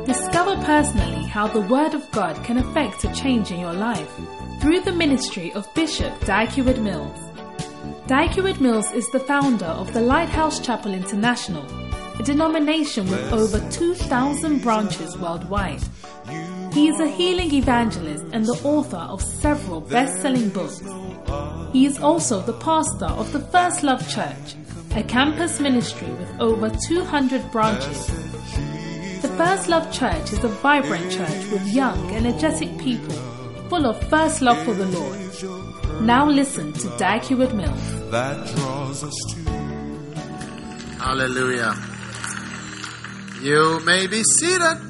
Discover personally how the Word of God can affect a change in your life through the ministry of Bishop Dag Heward-Mills. Dag Heward-Mills is the founder of the Lighthouse Chapel International, a denomination with over 2,000 branches worldwide. He is a healing evangelist and the author of several best-selling books. He is also the pastor of the First Love Church, a campus ministry with over 200 branches. The First Love Church is a vibrant church with young, energetic people, full of first love for the Lord. Now listen to Dag Heward-Mills. That draws us to. Hallelujah. You may be seated.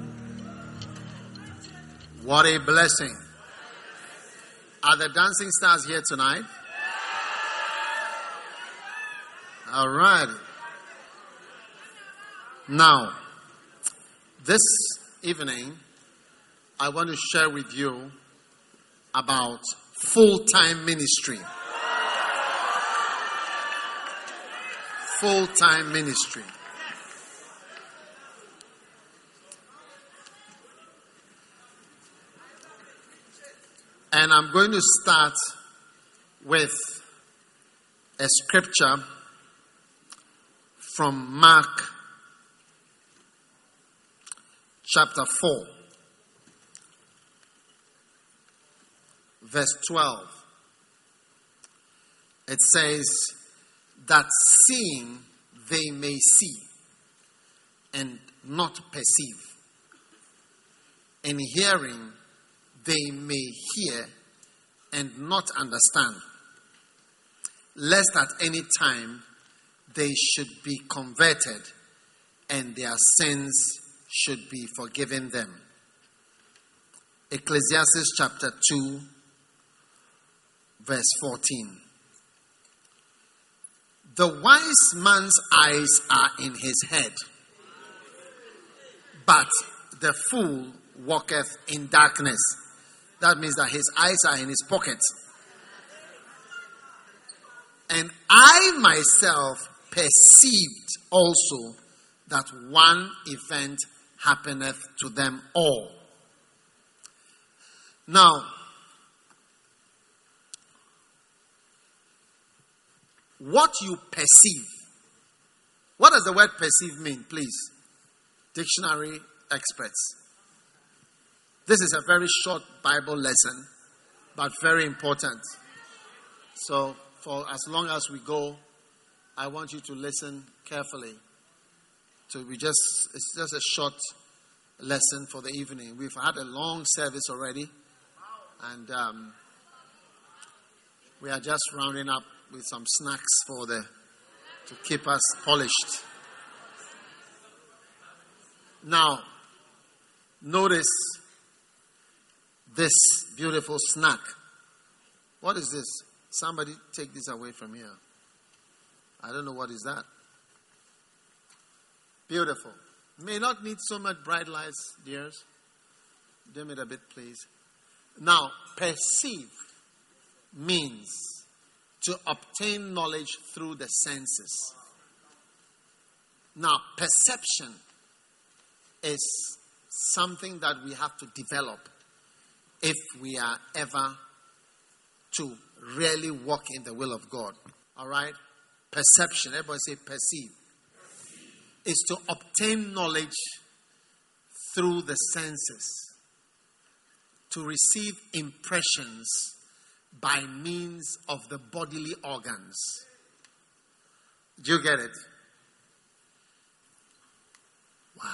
What a blessing. Are the dancing stars here tonight? All right. Now, this evening, I want to share with you about full-time ministry. Full-time ministry. And I'm going to start with a scripture from Mark chapter 4, verse 12. It says, that seeing they may see and not perceive, and hearing they may hear and not understand, lest at any time they should be converted and their sins should be forgiven them. Ecclesiastes chapter 2, verse 14. The wise man's eyes are in his head, but the fool walketh in darkness. That means that his eyes are in his pockets. And I myself perceived also that one event happeneth to them all. Now, what you perceive. What does the word perceive mean, please? Dictionary experts. This is a very short Bible lesson, but very important. So, for as long as we go, I want you to listen carefully. It's just a short lesson for the evening. We've had a long service already, and we are just rounding up with some snacks to keep us polished. Now, notice this beautiful snack. What is this? Somebody take this away from here. I don't know what is that. Beautiful. May not need so much bright lights, dears. Dim it a bit, please. Now, perceive means to obtain knowledge through the senses. Now, perception is something that we have to develop if we are ever to really walk in the will of God. All right? Perception. Everybody say perceive. Is to obtain knowledge through the senses. To receive impressions by means of the bodily organs. Do you get it? Wow.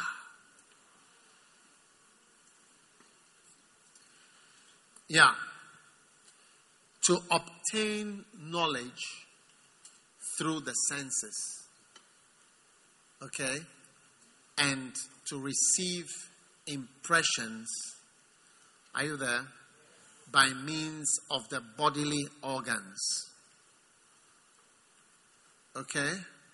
Yeah. To obtain knowledge through the senses. Okay? And to receive impressions. Are you there? By means of the bodily organs. Okay?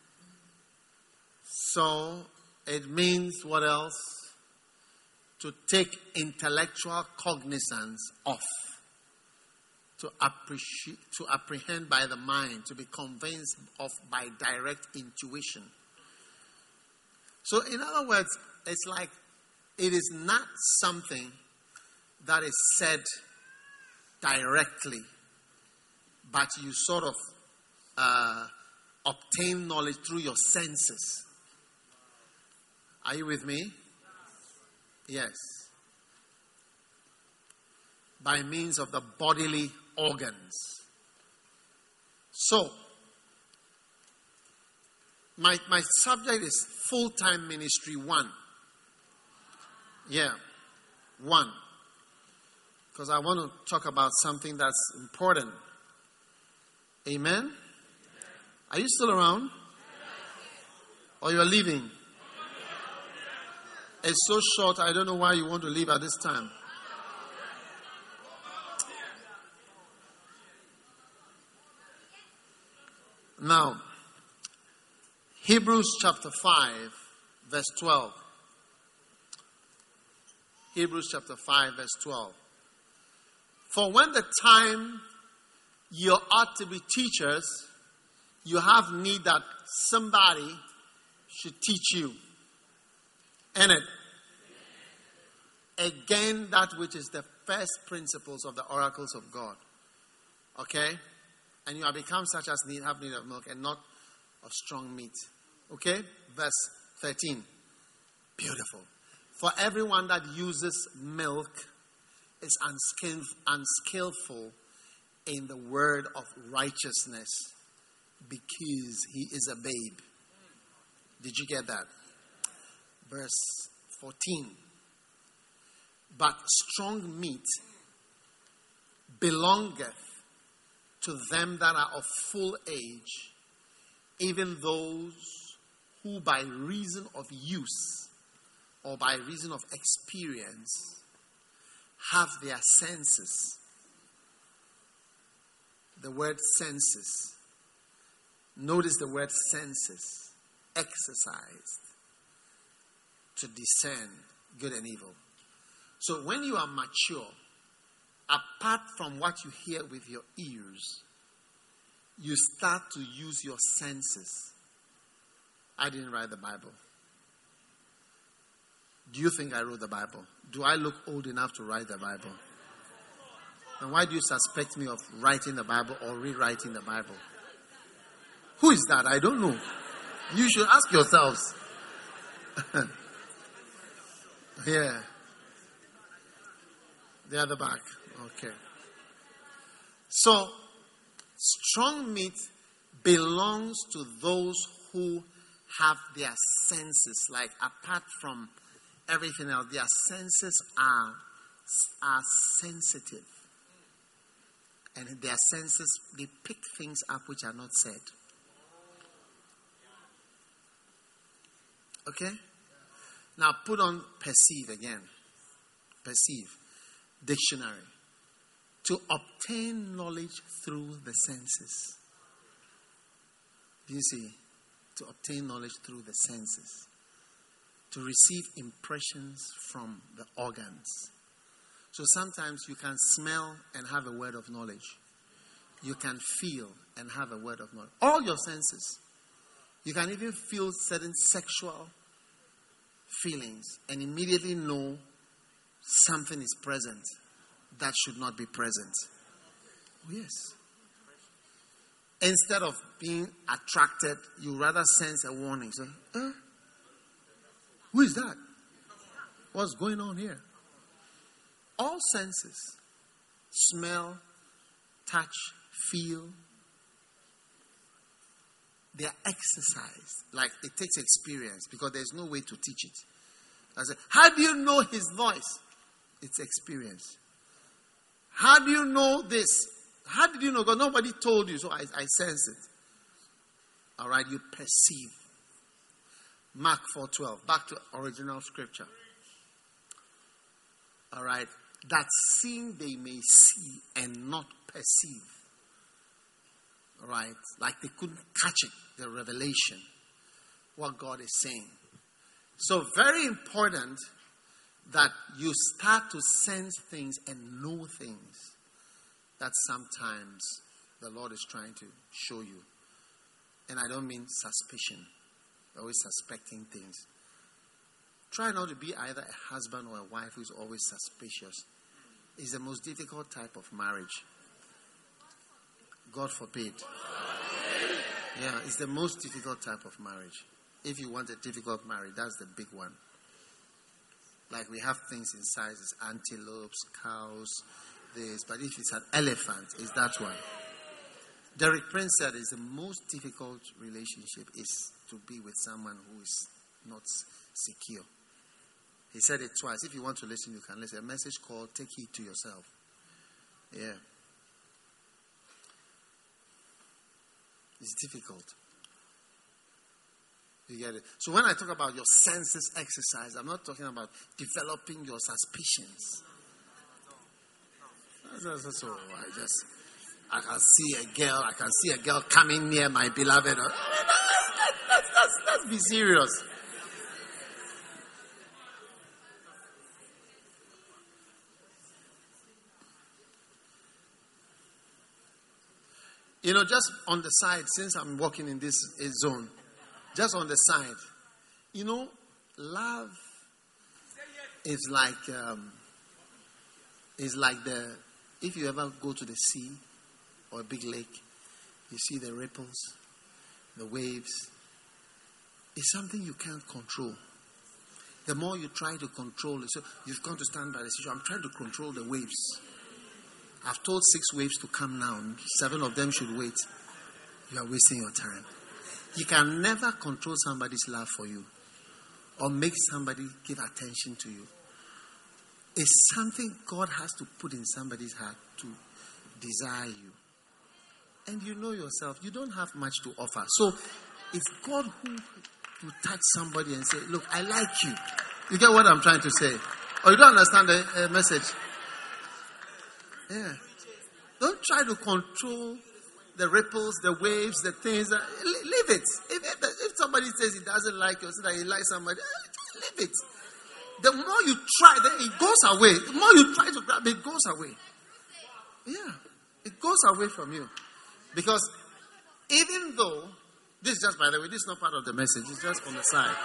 So, it means what else? To take intellectual cognizance of. To apprehend by the mind. To be convinced of by direct intuition. So, in other words, it's like it is not something that is said directly, but you sort of obtain knowledge through your senses. Are you with me? Yes. By means of the bodily organs. So, my subject is full-time ministry 1. Yeah, 1. Because I want to talk about something that's important. Amen? Are you still around? Or you are leaving? It's so short, I don't know why you want to leave at this time. Now, Hebrews chapter 5, verse 12. Hebrews chapter 5, verse 12. For when the time you ought to be teachers, you have need that somebody should teach you. In it. Again, that which is the first principles of the oracles of God. Okay? And you have become such as have need of milk and not of strong meat. Okay? Verse 13. Beautiful. For everyone that uses milk is unskillful in the word of righteousness because he is a babe. Did you get that? Verse 14. But strong meat belongeth to them that are of full age, even those who by reason of use or by reason of experience have their senses. The word senses. Notice the word senses. Exercised to discern good and evil. So when you are mature, apart from what you hear with your ears, you start to use your senses. I didn't write the Bible. Do you think I wrote the Bible? Do I look old enough to write the Bible? And why do you suspect me of writing the Bible or rewriting the Bible? Who is that? I don't know. You should ask yourselves. Yeah. The other back. Okay. So, strong meat belongs to those who have their senses. Like, apart from everything else, their senses are sensitive. And their senses, they pick things up which are not said. Okay? Now put on perceive again. Perceive. Dictionary. To obtain knowledge through the senses. Do you see? To obtain knowledge through the senses. To receive impressions from the organs. So sometimes you can smell and have a word of knowledge. You can feel and have a word of knowledge. All your senses. You can even feel certain sexual feelings and immediately know something is present that should not be present. Oh, yes. Instead of being attracted, you rather sense a warning. So, who is that? What's going on here? All senses, smell, touch, feel, they are exercised. Like it takes experience because there's no way to teach it. I said, how do you know his voice? It's experience. How do you know this? How did you know? Because nobody told you, so I sense it. All right, you perceive. Mark 4:12. Back to original scripture. All right. That seeing they may see and not perceive. All right. Like they couldn't catch it, the revelation. What God is saying. So very important that you start to sense things and know things that sometimes the Lord is trying to show you. And I don't mean suspicion. You're always suspecting things. try not to be either a husband or a wife who is always suspicious. It's the most difficult type of marriage. God forbid. Yeah, it's the most difficult type of marriage. If you want a difficult marriage, that's the big one. Like we have things in sizes, antelopes, cows, this. But if it's an elephant, it's that one. Derek Prince said it's the most difficult relationship is to be with someone who is not secure. He said it twice. If you want to listen, you can listen. A message called Take Heed to Yourself. Yeah. It's difficult. You get it? So when I talk about your senses exercise, I'm not talking about developing your suspicions. That's all. I can see a girl coming near my beloved. Let's be serious. You know, just on the side, since I'm walking in this zone, just on the side, you know, love is like if you ever go to the sea or a big lake, you see the ripples, the waves. It's something you can't control. The more you try to control it, so you've got to stand by the seashore. I'm trying to control the waves. I've told 6 waves to come now. 7 of them should wait. You are wasting your time. You can never control somebody's love for you or make somebody give attention to you. It's something God has to put in somebody's heart to desire you. And you know yourself, you don't have much to offer. So it's God who will touch somebody and say, look, I like you. You get what I'm trying to say? Or you don't understand the message? Yeah. Don't try to control the ripples, the waves, the things. Leave it. If somebody says he doesn't like you, or that he likes somebody, leave it. The more you try, then it goes away. The more you try to grab it, it goes away. Yeah. It goes away from you. Because even though, this is just, by the way, this is not part of the message. It's just on the side.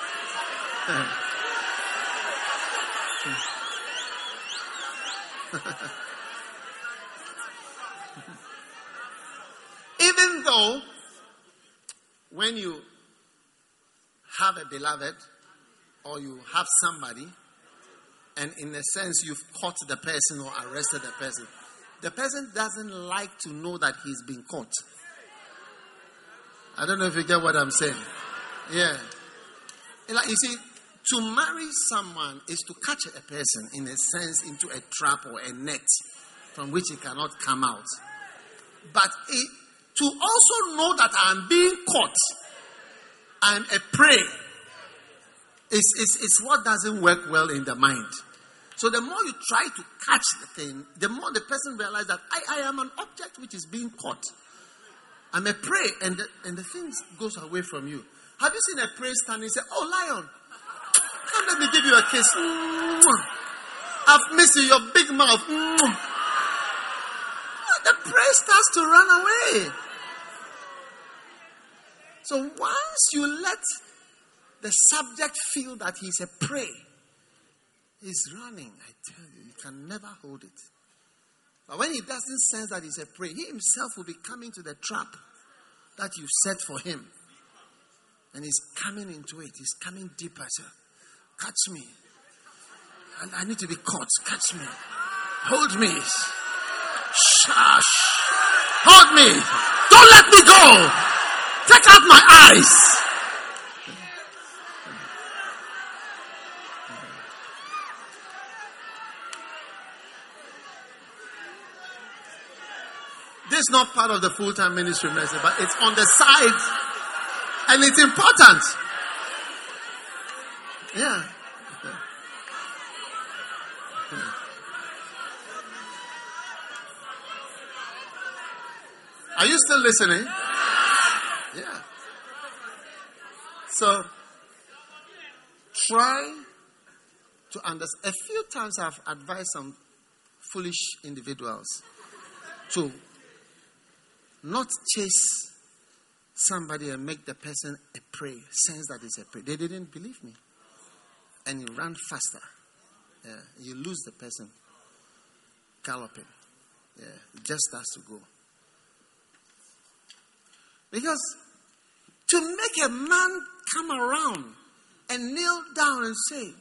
Even though when you have a beloved or you have somebody and in a sense you've caught the person or arrested the person doesn't like to know that he's been caught. I don't know if you get what I'm saying. Yeah. Like, you see, to marry someone is to catch a person in a sense into a trap or a net from which he cannot come out. But to also know that I'm being caught, I'm a prey, is what doesn't work well in the mind. So the more you try to catch the thing, the more the person realizes that I am an object which is being caught. I'm a prey, and the thing goes away from you. Have you seen a prey standing and say, "Oh, lion, come let me give you a kiss. I've missed you, your big mouth." The prey starts to run away. So once you let the subject feel that he's a prey, he's running. I tell you, you can never hold it. But when he doesn't sense that he's a prey, he himself will be coming to the trap that you set for him. And he's coming into it. He's coming deeper. So, catch me. And I need to be caught. Catch me. Hold me. Shush. Hold me. Don't let me go. Take out my eyes. This is not part of the full-time ministry message, but it's on the side. And it's important. Yeah. Are you still listening? Yeah. So, try to understand. A few times I've advised some foolish individuals to not chase somebody and make the person a prey, sense that it's a prey. They didn't believe me. and you run faster. Yeah, you lose the person galloping. Yeah, it just has to go. Because to make a man come around and kneel down and say,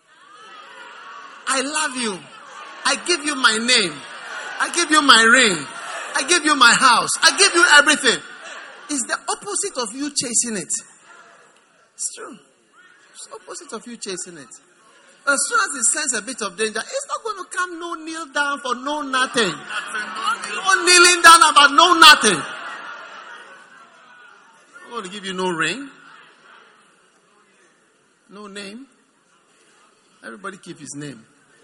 I love you. I give you my name. I give you my ring. I give you my house. I give you everything. It's the opposite of you chasing it. It's true. It's the opposite of you chasing it. As soon as it senses a bit of danger, it's not going to come no kneel down for no nothing. No kneeling down about no nothing. I'm going to give you no ring. No name. Everybody keep his name.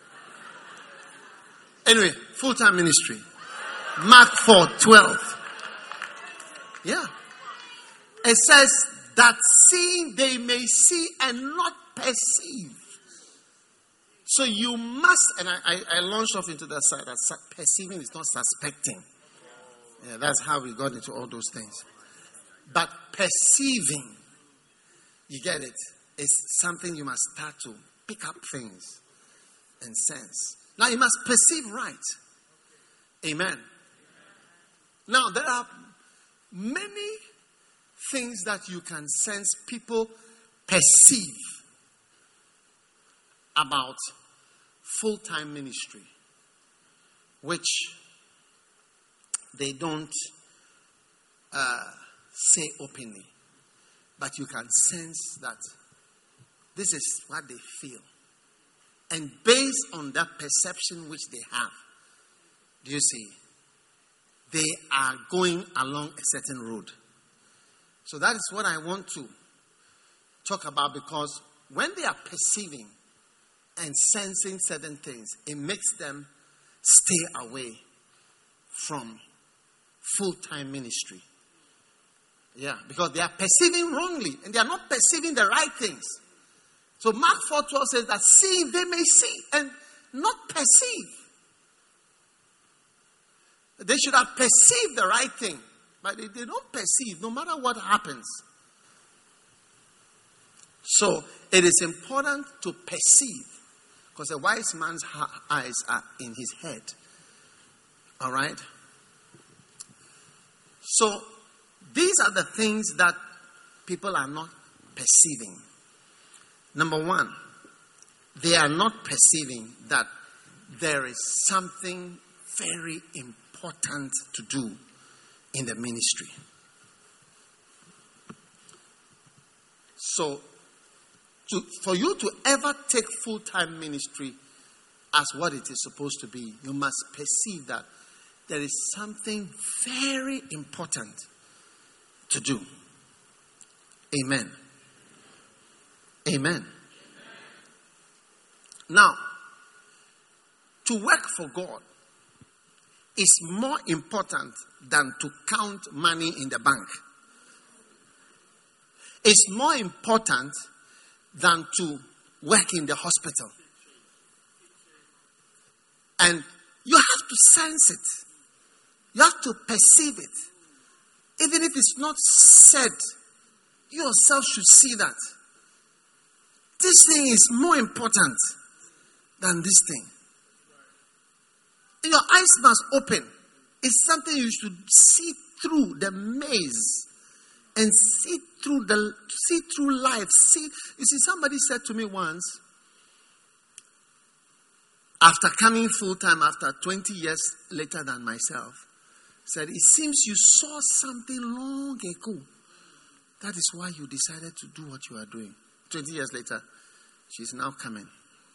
Anyway, full-time ministry. Mark 4:12. Yeah. It says that seeing they may see and not perceive. So you must, and I launched off into that side, that perceiving is not suspecting. Yeah, that's how we got into all those things. But perceiving, you get it, is something you must start to pick up things and sense. Now you must perceive right. Amen. Now there are many things that you can sense people perceive about full-time ministry, which they don't say openly, but you can sense that this is what they feel. And based on that perception which they have, do you see, they are going along a certain road. So that is what I want to talk about, because when they are perceiving and sensing certain things, it makes them stay away from full-time ministry. Yeah, because they are perceiving wrongly and they are not perceiving the right things. So Mark 4:12 says that seeing they may see and not perceive. They should have perceived the right thing, but they don't perceive no matter what happens. So it is important to perceive, because a wise man's eyes are in his head. All right? So these are the things that people are not perceiving. Number one, they are not perceiving that there is something very important to do in the ministry. So, for you to ever take full-time ministry as what it is supposed to be, you must perceive that there is something very important to do. Amen. Amen. Now, to work for God is more important than to count money in the bank. It's more important than to work in the hospital. And you have to sense it. You have to perceive it. Even if it's not said, you yourself should see that this thing is more important than this thing. And your eyes must open. It's something you should see through the maze and see through life. You see, somebody said to me once, after coming full time, after 20 years later than myself, said, it seems you saw something long ago. That is why you decided to do what you are doing. 20 years later, she's now coming.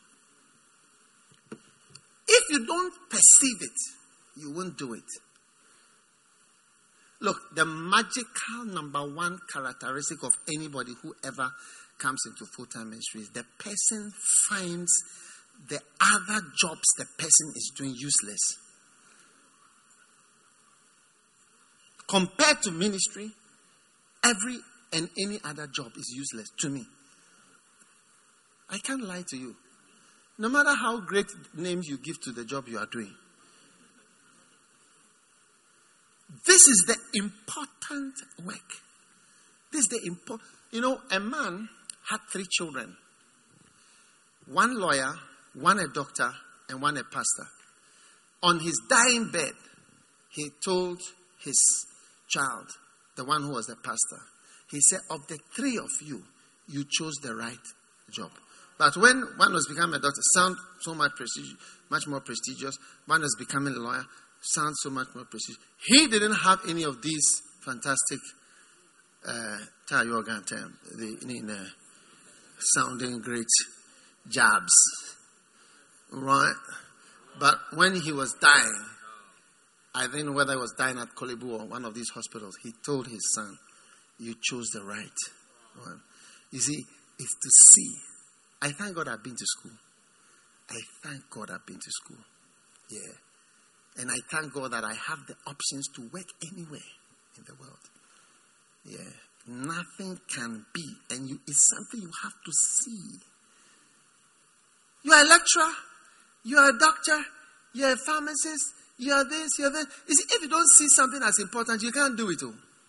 If you don't perceive it, you won't do it. Look, the magical number one characteristic of anybody who ever comes into full-time ministry is the person finds the other jobs the person is doing useless. Compared to ministry, every and any other job is useless to me. I can't lie to you. No matter how great names you give to the job you are doing. This is the important work. This is the important. You know, a man had 3 children. one lawyer, one a doctor, and one a pastor. On his dying bed, he told his child, the one who was the pastor, he said, of the three of you, you chose the right job. But when one was becoming a doctor, sound so much more prestigious. One was becoming a lawyer, sounds so much more prestigious. He didn't have any of these fantastic sounding great jobs, right? But when he was dying, I don't know whether he was dying at Kolebu or one of these hospitals, he told his son, you chose the right one. You see, it's to see. I thank God I've been to school. I thank God I've been to school. Yeah. And I thank God that I have the options to work anywhere in the world. Yeah. Nothing can be. And it's something you have to see. You are a lecturer. You are a doctor. You are a pharmacist. You are this, you are that. You see, if you don't see something as important, you can't do it.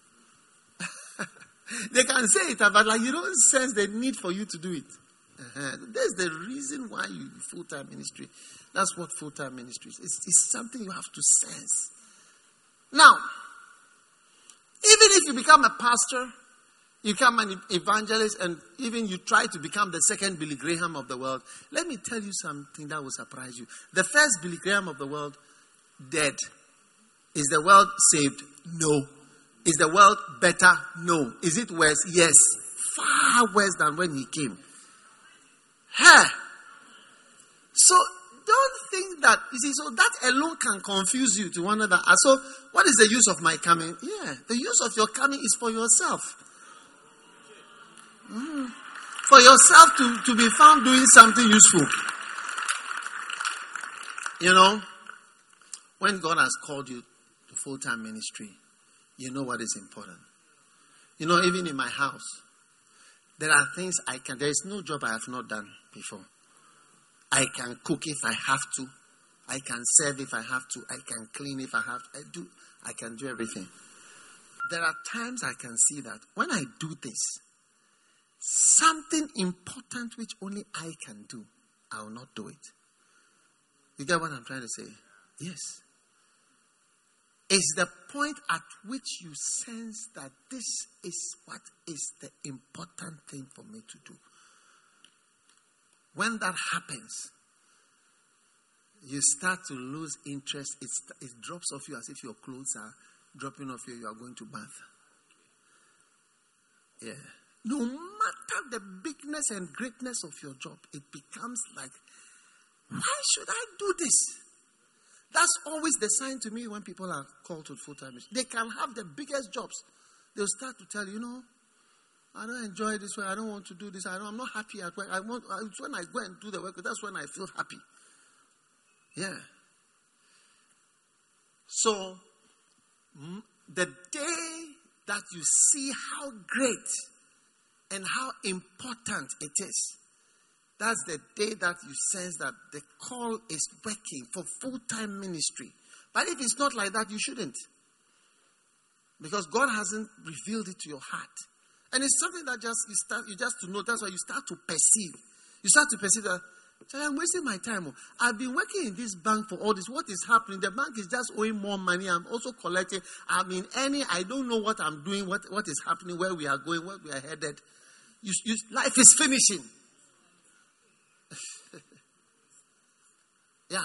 They can say it, but like you don't sense the need for you to do it. That's the reason why you full-time ministry. That's what full-time ministry is. It's something you have to sense. Now, even if you become a pastor, you become an evangelist, and even you try to become the second Billy Graham of the world, let me tell you something that will surprise you. The first Billy Graham of the world, dead. Is the world saved? No. Is the world better? No. Is it worse? Yes. Far worse than when he came. So don't think that, you see, so that alone can confuse you to one another. So what is the use of my coming? Yeah, the use of your coming is for yourself. For yourself to be found doing something useful. You know, when God has called you to full-time ministry, you know what is important. You know, even in my house, there are things there is no job I have not done before. I can cook if I have to. I can serve if I have to. I can clean if I have to. I can do everything. There are times I can see that when I do this, something important which only I can do, I will not do it. You get what I'm trying to say? Yes. It's the point at which you sense that this is what is the important thing for me to do. When that happens, you start to lose interest. It drops off you as if your clothes are dropping off you. You are going to bath. Yeah. No matter the bigness and greatness of your job, it becomes like, why should I do this? That's always the sign to me when people are called to full-time. They can have the biggest jobs. They'll start to tell you, I don't enjoy this way. I don't want to do this. I'm not happy at work. It's when I go and do the work, that's when I feel happy. Yeah. So, the day that you see how great and how important it is, that's the day that you sense that the call is working for full-time ministry. But if it's not like that, you shouldn't. Because God hasn't revealed it to your heart. And it's something that you just to know. That's why you start to perceive. You start to perceive that, I'm wasting my time. I've been working in this bank for all this. What is happening? The bank is just owing more money. I'm also collecting. I don't know what I'm doing, what is happening, where we are going, where we are headed. Life is finishing. Yeah.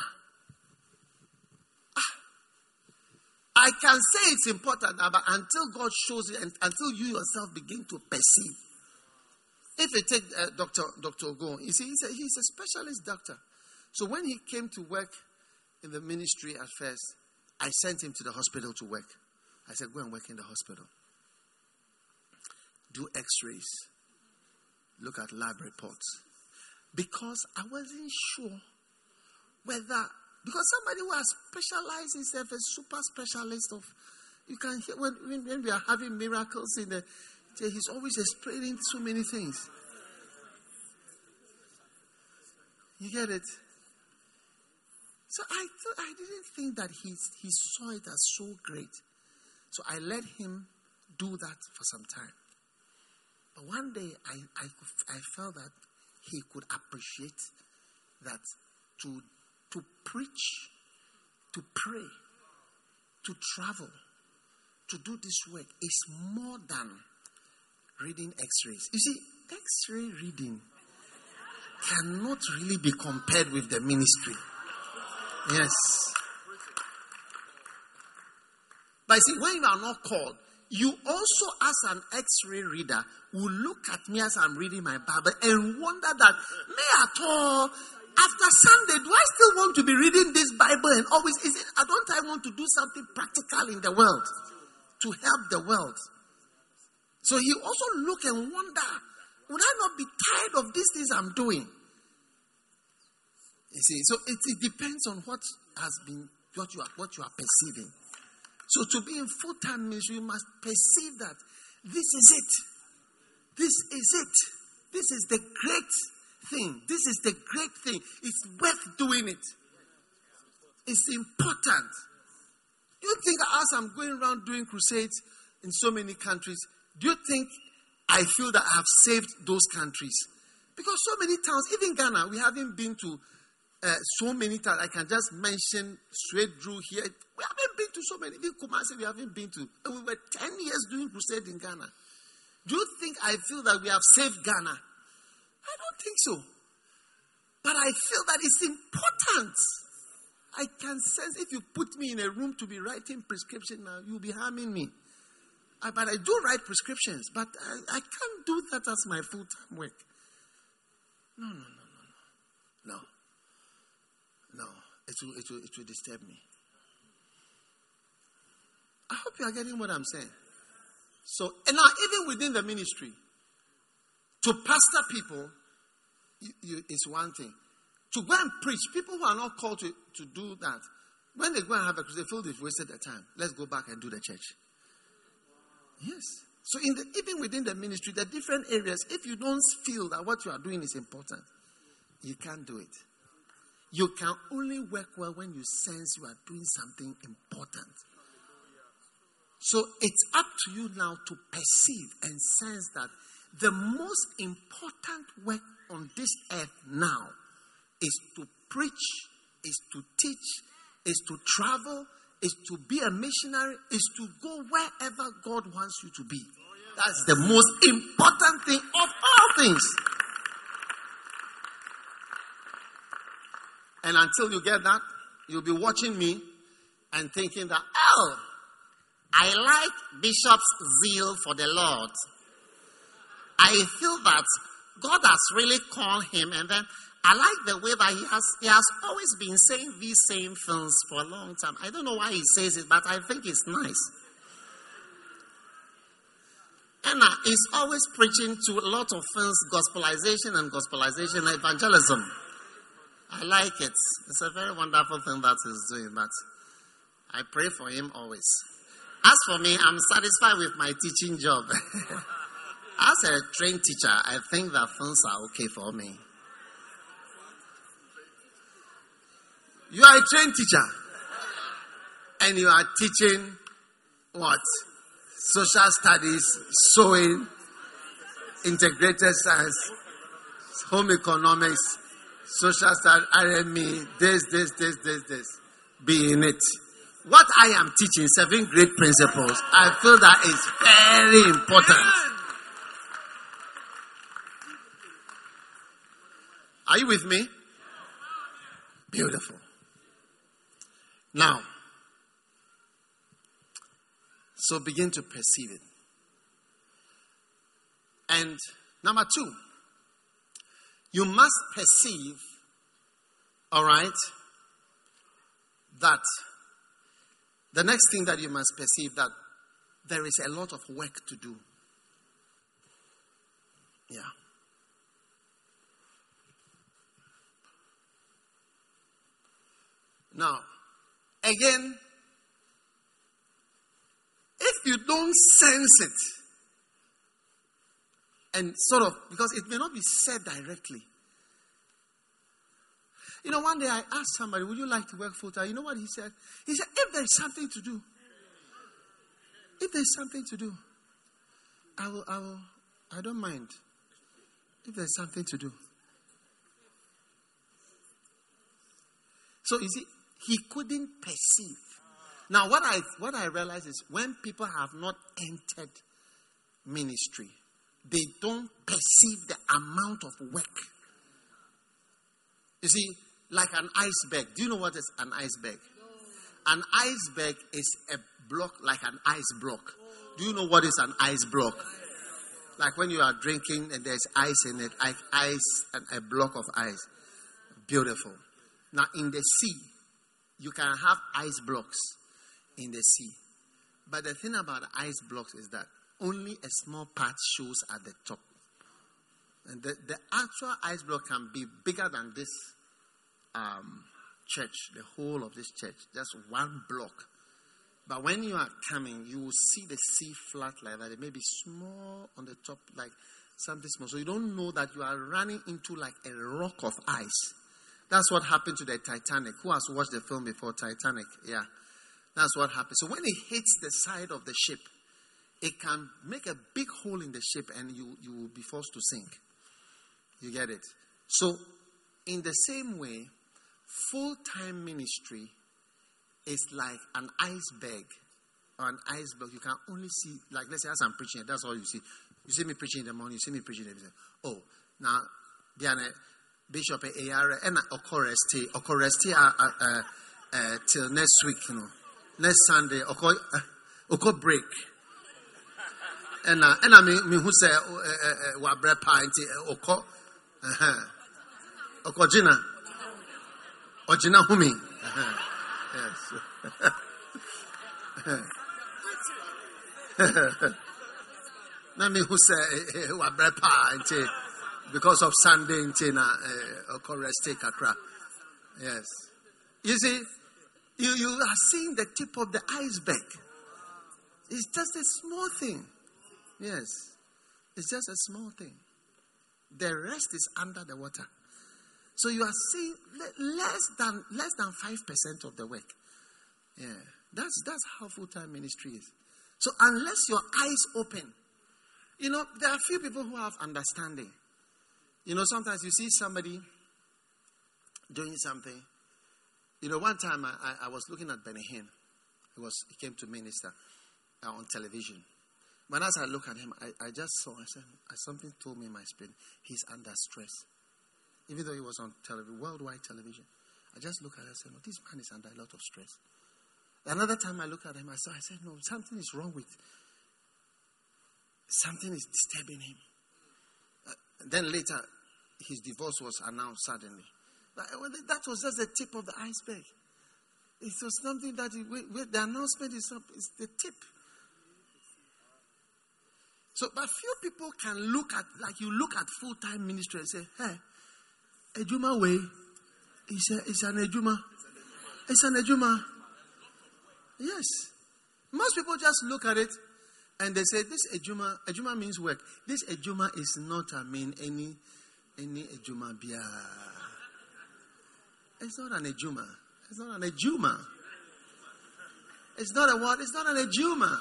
I can say it's important, but until God shows it and until you yourself begin to perceive. If you take Dr. Ogon, you see, he's a specialist doctor. So when he came to work in the ministry at first, I sent him to the hospital to work. I said, go and work in the hospital. Do x-rays. Look at lab reports. Because I wasn't sure whether... Because somebody who has specialized himself, a super specialist of... You can hear when we are having miracles in the... He's always explaining so many things. You get it? So I didn't think that he saw it as so great. So I let him do that for some time. But one day I felt that he could appreciate that to preach, to pray, to travel, to do this work is more than reading X-rays. You see, X-ray reading cannot really be compared with the ministry. Yes. But see, when you are not called, you also, as an X-ray reader, will look at me as I'm reading my Bible and wonder that, may at all, after Sunday, do I still want to be reading this Bible and always, don't I want to do something practical in the world to help the world? So you also look and wonder, would I not be tired of these things I'm doing? You see, so it depends on what you are perceiving. So to be in full-time ministry, you must perceive that this is it. This is it. This is the great thing. This is the great thing. It's worth doing it. It's important. You think that as I'm going around doing crusades in so many countries, do you think I feel that I have saved those countries? Because so many towns, even Ghana, we haven't been to so many times. I can just mention straight through here. We haven't been to so many. Even Kumasi, we haven't been to. And we were 10 years doing crusade in Ghana. Do you think I feel that we have saved Ghana? I don't think so. But I feel that it's important. I can sense if you put me in a room to be writing prescription now, you'll be harming me. But I do write prescriptions. But I can't do that as my full-time work. No. It will disturb me. I hope you are getting what I'm saying. So, and now even within the ministry, to pastor people is one thing. To go and preach, people who are not called to do that, when they go and have a crusade, they feel they've wasted their time. Let's go back and do the church. Yes. So even within the ministry, the different areas, if you don't feel that what you are doing is important, you can't do it. You can only work well when you sense you are doing something important. So it's up to you now to perceive and sense that the most important work on this earth now is to preach, is to teach, is to travel, is to be a missionary, is to go wherever God wants you to be. That's the most important thing of all things. And until you get that, you'll be watching me and thinking that, I like Bishop's zeal for the Lord. I feel that God has really called him, and then I like the way that he has always been saying these same things for a long time. I don't know why he says it, but I think it's nice. And he's always preaching to a lot of things, gospelization and evangelism. I like it. It's a very wonderful thing that he's doing, but I pray for him always. As for me, I'm satisfied with my teaching job. As a trained teacher, I think that things are okay for me. You are a trained teacher. And you are teaching what? Social studies, sewing, integrated science, home economics, social studies, RME, this. Be in it. What I am teaching, 7 great principles, I feel that is very important. Are you with me? Beautiful. Now, so begin to perceive it. And number 2, you must perceive, all right, that the next thing that you must perceive that there is a lot of work to do. Yeah. Now, again, if you don't sense it, and sort of, because it may not be said directly. You know, one day I asked somebody, would you like to work full time? You know what he said? He said, if there's something to do, I don't mind. If there's something to do. So you see, he couldn't perceive. Now, what I realize is when people have not entered ministry, they don't perceive the amount of work. You see, like an iceberg. Do you know what is an iceberg? An iceberg is a block like an ice block. Do you know what is an ice block? Like when you are drinking and there's ice in it, ice and a block of ice. Beautiful. Now in the sea, you can have ice blocks in the sea. But the thing about the ice blocks is that only a small part shows at the top. And the actual ice block can be bigger than this church, the whole of this church. Just one block. But when you are coming, you will see the sea flat like that. It may be small on the top, like something small. So you don't know that you are running into like a rock of ice. That's what happened to the Titanic. Who has watched the film before, Titanic? Yeah. That's what happened. So when it hits the side of the ship, it can make a big hole in the ship and you will be forced to sink. You get it? So in the same way, full-time ministry is like an iceberg or an ice block. You can only see, like let's say as I'm preaching, that's all you see. You see me preaching in the morning, you see me preaching in the evening. Oh, now, Diana, Bishop A.R. and Okoresti till next week, you know. Next Sunday, Oko break. And I mean who say Wabre Pinty Oko Okojina Ojina Humi. Yes. I mean who say Wabre Pinty because of Sunday in Tina Okoresti Kakra. Yes. You see, you are seeing the tip of the iceberg. It's just a small thing. Yes. It's just a small thing. The rest is under the water. So you are seeing less than 5% of the work. Yeah. That's how full-time ministry is. So unless your eyes open, you know, there are few people who have understanding. You know, sometimes you see somebody doing something. You know, one time I was looking at Benny Hinn. He came to minister on television. But as I look at him, I just saw, I said, something told me in my spirit, he's under stress. Even though he was on television, worldwide television. I just looked at him and said, no, this man is under a lot of stress. Another time I looked at him, I said, no, something is wrong with, something is disturbing him. Then later, his divorce was announced suddenly. That was just the tip of the iceberg. It was something that the announcement is the tip. So, but few people can look at, like you look at full-time ministry and say, hey, Ejuma way, it's an Ejuma. It's an Ejuma. Yes. Most people just look at it and they say, this Ejuma means work. This Ejuma is not, any Ejuma bia. It's not an Ejuma. It's not an Ejuma. It's not a what? It's not an Ejuma.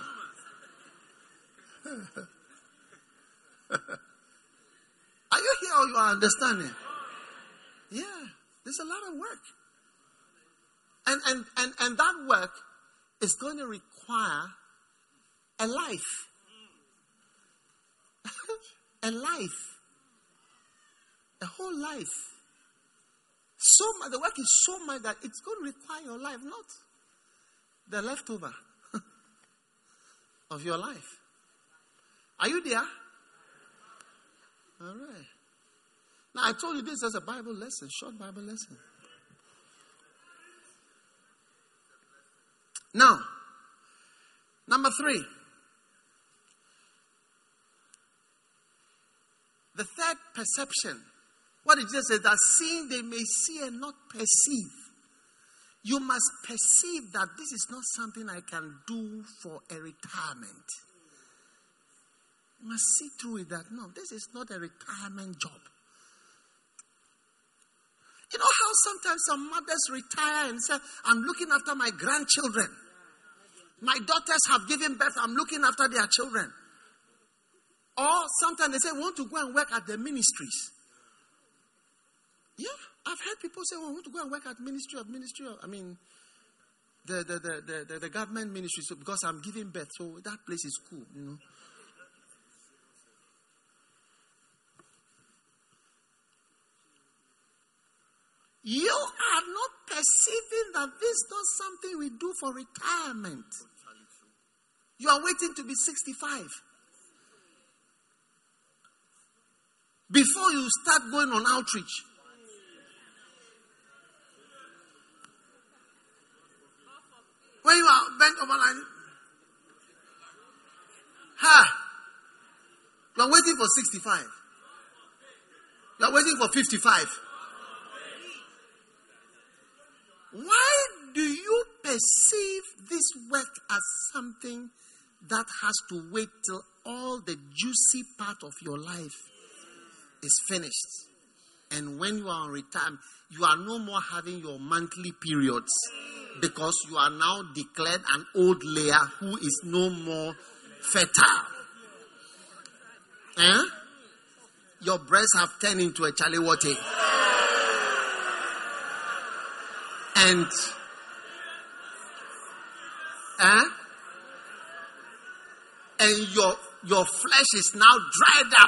Are you here or you are understanding? Yeah. There's a lot of work. And that work is going to require a life. A life. A whole life. So much, the work is so much that it's going to require your life, not the leftover of your life. Are you there? All right. Now, I told you this as a Bible lesson, short Bible lesson. Now, number 3. The third perception. What it just says, that seeing they may see and not perceive. You must perceive that this is not something I can do for a retirement. You must see through it that, no, this is not a retirement job. You know how sometimes some mothers retire and say, I'm looking after my grandchildren. My daughters have given birth, I'm looking after their children. Or sometimes they say, we want to go and work at the ministries. Yeah. I've heard people say, "Oh, I want to go and work at ministry of, the government ministry, so because I'm giving birth, so that place is cool, you know." You are not perceiving that this is not something we do for retirement. You are waiting to be 65 before you start going on outreach. When you are bent over line, you are waiting for 65. You are waiting for 55. Why do you perceive this work as something that has to wait till all the juicy part of your life is finished? And when you are on retirement, you are no more having your monthly periods because you are now declared an old layer who is no more fertile. Your breasts have turned into a chalewote. And your flesh is now dried up.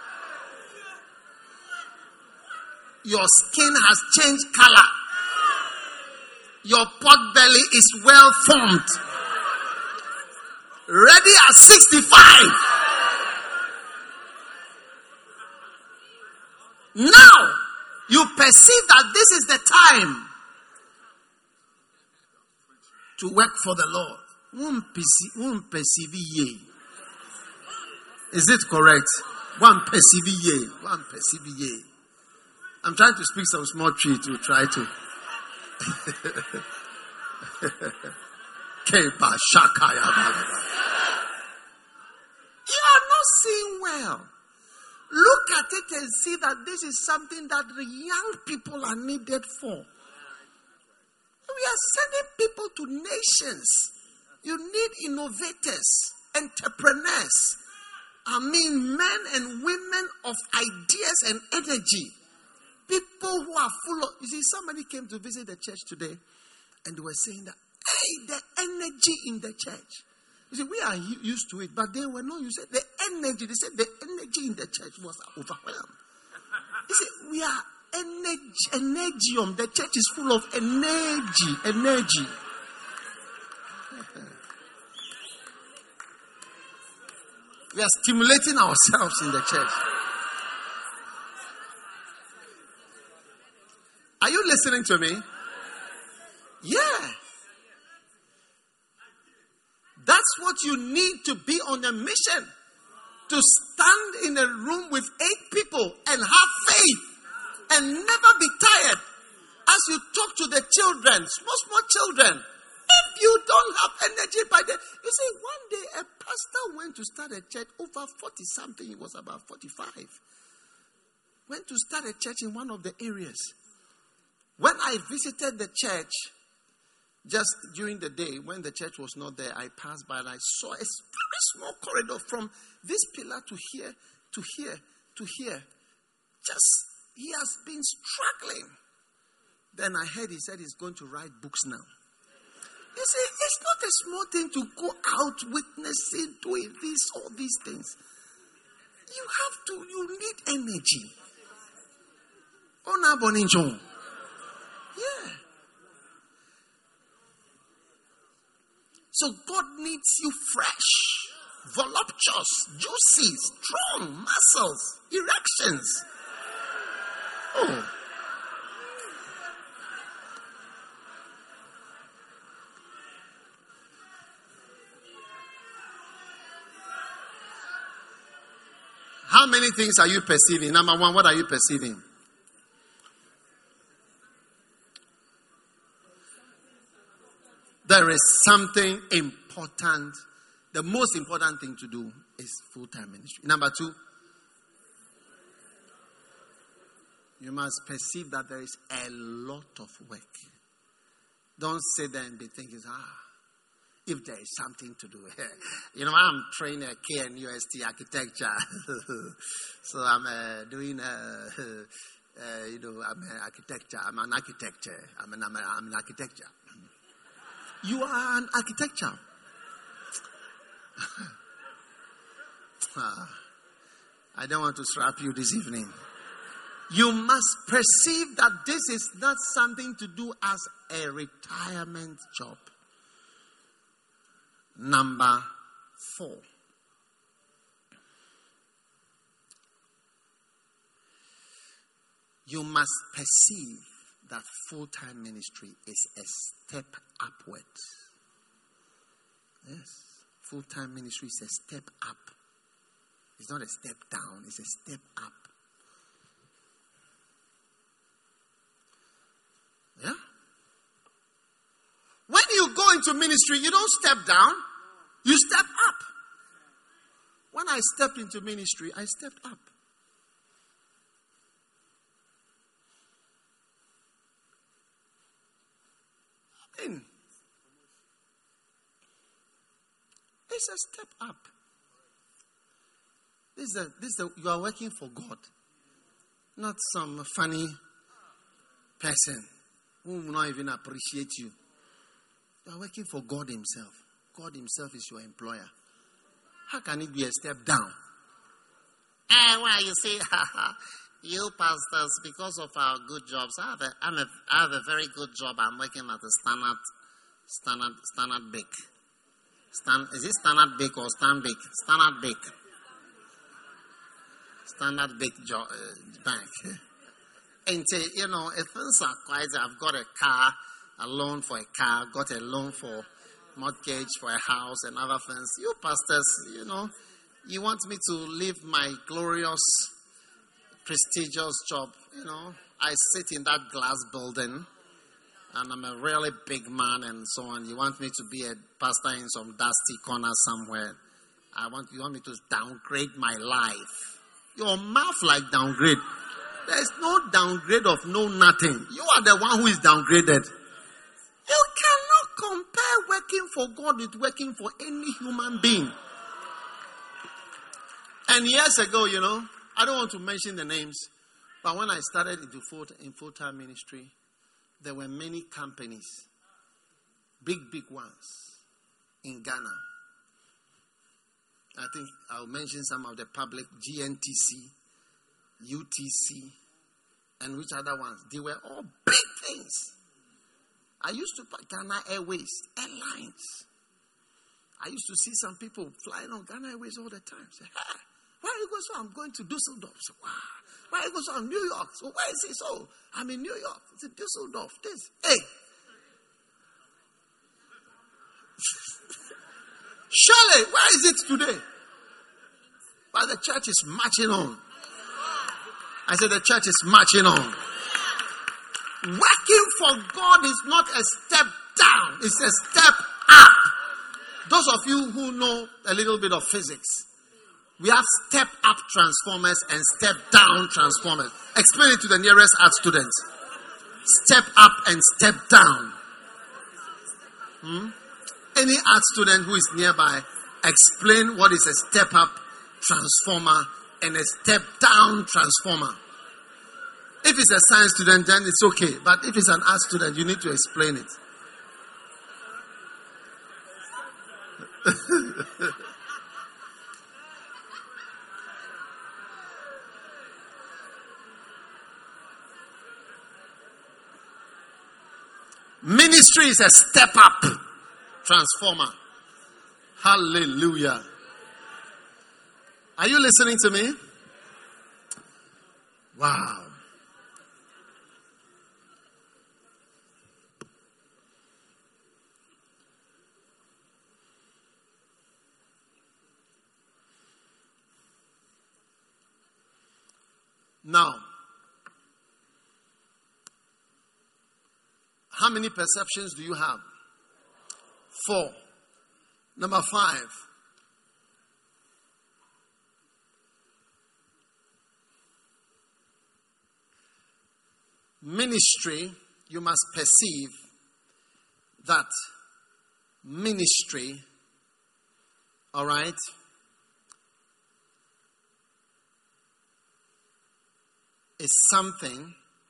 Your skin has changed color. Your pot belly is well formed. Ready at 65. Now you perceive that this is the time to work for the Lord. Won't perceive ye. Is it correct? One perceive ye. One perceive ye. I'm trying to speak some small tree to try to. You are not seeing well. Look at it and see that this is something that the young people are needed for. We are sending people to nations. You need innovators, entrepreneurs. Men and women of ideas and energy. People who are full of... You see, somebody came to visit the church today and they were saying that, hey, the energy in the church. You see, we are used to it, but they were not used to it. The energy, they said the energy in the church was overwhelmed. You see, we are energium. The church is full of energy. We are stimulating ourselves in the church. Are you listening to me? Yeah. That's what you need to be on a mission. To stand in a room with 8 people and have faith and never be tired as you talk to the children, small children. If you don't have energy by then, you see, one day a pastor went to start a church over 40 something, it was about 45. Went to start a church in one of the areas. When I visited the church, just during the day, when the church was not there, I passed by and I saw a very small corridor from this pillar to here, to here, to here. Just, he has been struggling. Then I heard he said he's going to write books now. You see, it's not a small thing to go out witnessing, doing this, all these things. You need energy. Yeah. So God needs you fresh, voluptuous, juicy, strong, muscles, erections. Oh. How many things are you perceiving? Number one, what are you perceiving? There is something important. The most important thing to do is full-time ministry. Number two, you must perceive that there is a lot of work. Don't sit there and be thinking, if there is something to do. I'm training at KNUST architecture. So I'm doing I'm an architecture. I'm an architecture. I'm an architecture. You are an architecture. I don't want to strap you this evening. You must perceive that this is not something to do as a retirement job. Number 4. You must perceive that full-time ministry is a step upward. Yes. Full-time ministry is a step up. It's not a step down, it's a step up. Yeah? When you go into ministry, you don't step down, you step up. When I stepped into ministry, I stepped up. It's a step up. You are working for God, not some funny person who will not even appreciate you. You are working for God Himself. God Himself is your employer. How can it be a step down? Why you say, you pastors, because of our good jobs, I have a very good job. I'm working at the Standard Bank. Is it Standard Bank or Stanbic? Standard Bank. Standard Bank bank. And if things are quiet, I've got a car, a loan for a car, got a loan for mortgage for a house and other things. You pastors, you want me to leave my glorious, prestigious job. I sit in that glass building and I'm a really big man and so on. You want me to be a pastor in some dusty corner somewhere. You want me to downgrade my life. Your mouth like downgrade. There's no downgrade of no nothing. You are the one who is downgraded. You cannot compare working for God with working for any human being. And years ago, I don't want to mention the names, but when I started in full-time ministry, there were many companies, big ones, in Ghana. I think I'll mention some of the public, GNTC, UTC, and which other ones. They were all big things. I used to buy Ghana Airways, airlines. I used to see some people flying on Ghana Airways all the time. Say, where you go? So I'm going to Dusseldorf. So, wow. Where you go? So I'm New York. So where is it? So I'm in New York. It's in Dusseldorf. Hey. Surely, where is it today? But the church is marching on. I said the church is marching on. Working for God is not a step down. It's a step up. Those of you who know a little bit of physics, we have step up transformers and step down transformers. Explain it to the nearest art students. Step up and step down. Any art student who is nearby, explain what is a step up transformer and a step down transformer. If it's a science student, then it's okay. But if it's an art student, you need to explain it. Ministry is a step up transformer. Hallelujah. Are you listening to me? Wow. Now, how many perceptions do you have? 4. Number 5. Ministry, you must perceive that ministry, all right, is something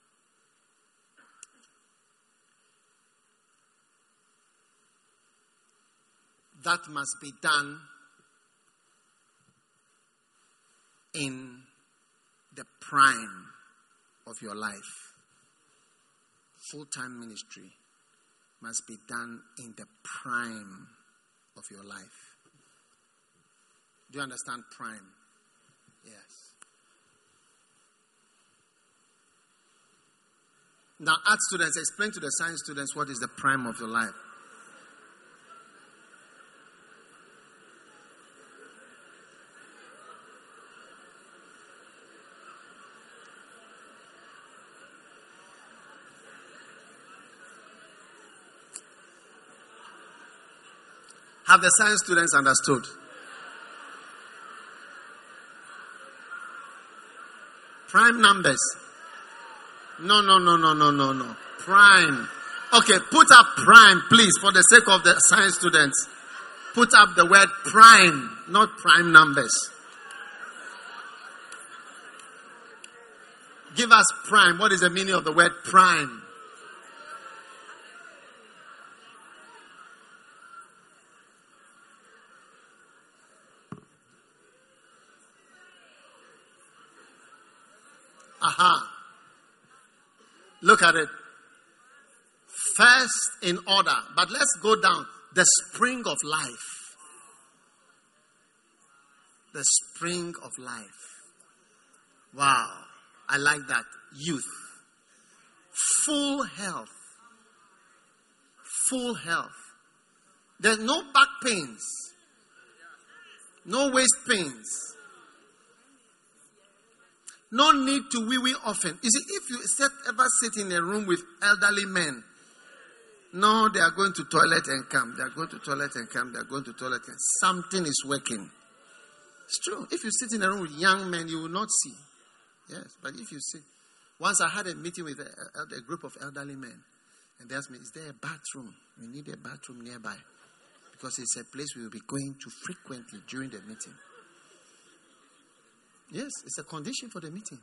that must be done in the prime of your life. Full-time ministry must be done in the prime of your life. Do you understand prime? Yes. Now, art students, explain to the science students what is the prime of your life. Have the science students understood? Prime numbers. No. Prime. Okay, put up prime, please, for the sake of the science students. Put up the word prime, not prime numbers. Give us prime. What is the meaning of the word prime? Aha. Look at it. First in order. But let's go down. The spring of life. The spring of life. Wow. I like that. Youth. Full health. Full health. There's no back pains. No waist pains. No need to wee often. You see, if you ever sit in a room with elderly men, no, they are going to toilet and come. They are going to toilet and come. They are going to toilet and something is working. It's true. If you sit in a room with young men, you will not see. Yes, but if you see. Once I had a meeting with a group of elderly men, and they asked me, is there a bathroom? We need a bathroom nearby. Because it's a place we will be going to frequently during the meeting. Yes, it's a condition for the meeting.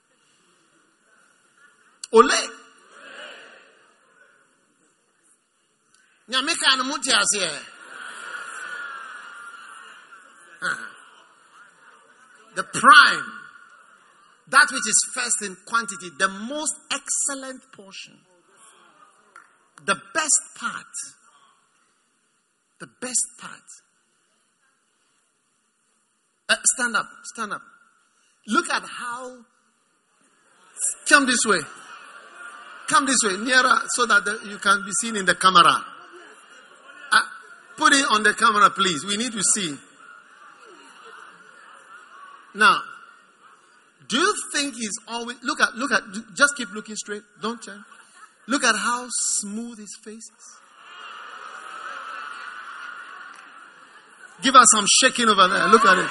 Ole! The prime, that which is first in quantity, the most excellent portion, the best part, the best part. Stand up. Look at how. Come this way, nearer, so that you can be seen in the camera. Put it on the camera, please. We need to see. Now, do you think he's always... Look at, just keep looking straight. Don't turn. Look at how smooth his face is. Give us some shaking over there. Look at it.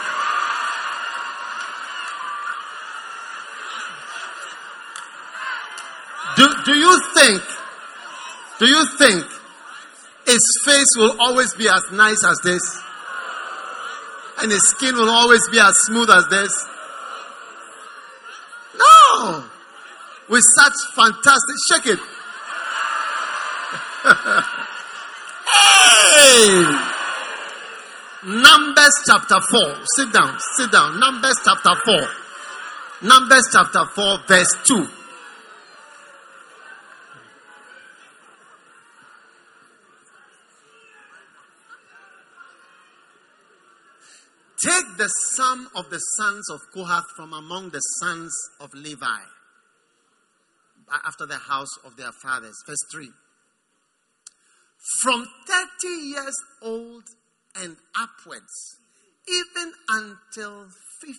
Do you think his face will always be as nice as this? And his skin will always be as smooth as this? No! With such fantastic... Shake it. Hey! Numbers chapter 4. Sit down. Numbers chapter 4, verse 2. Take the sum of the sons of Kohath from among the sons of Levi, after the house of their fathers. Verse 3. From 30 years old and upwards, even until 50,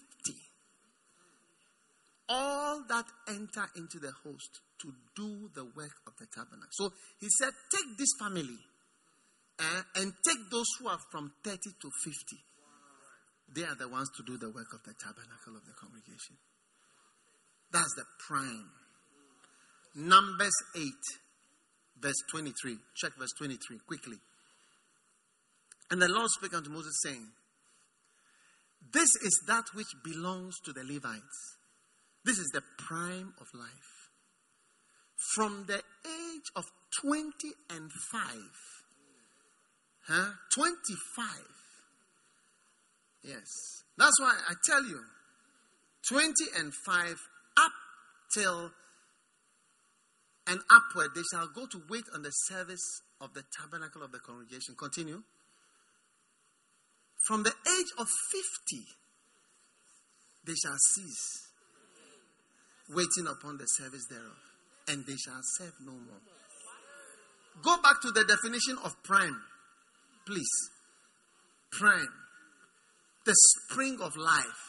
all that enter into the host to do the work of the tabernacle. So he said, take this family and take those who are from 30 to 50. They are the ones to do the work of the tabernacle of the congregation. That's the prime. Numbers 8, verse 23. Check verse 23 quickly. And the Lord spake unto Moses, saying, this is that which belongs to the Levites. This is the prime of life. From the age of 25. 25. Yes. That's why I tell you, 25 up till and upward, they shall go to wait on the service of the tabernacle of the congregation. Continue. From the age of 50, they shall cease waiting upon the service thereof, and they shall serve no more. Go back to the definition of prime, please. Prime, the spring of life.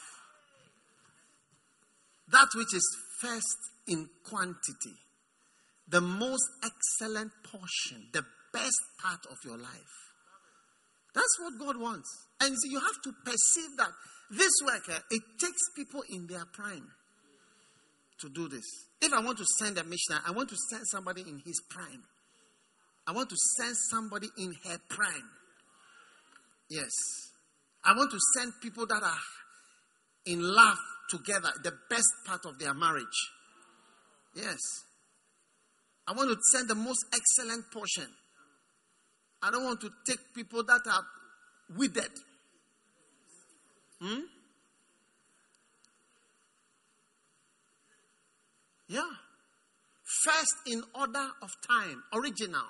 That which is first in quantity, the most excellent portion, the best part of your life. That's what God wants. And so you have to perceive that this work, it takes people in their prime to do this. If I want to send a missionary, I want to send somebody in his prime. I want to send somebody in her prime. Yes. I want to send people that are in love together, the best part of their marriage. Yes. I want to send the most excellent portion. I don't want to take people that are withered. Yeah. First in order of time, original.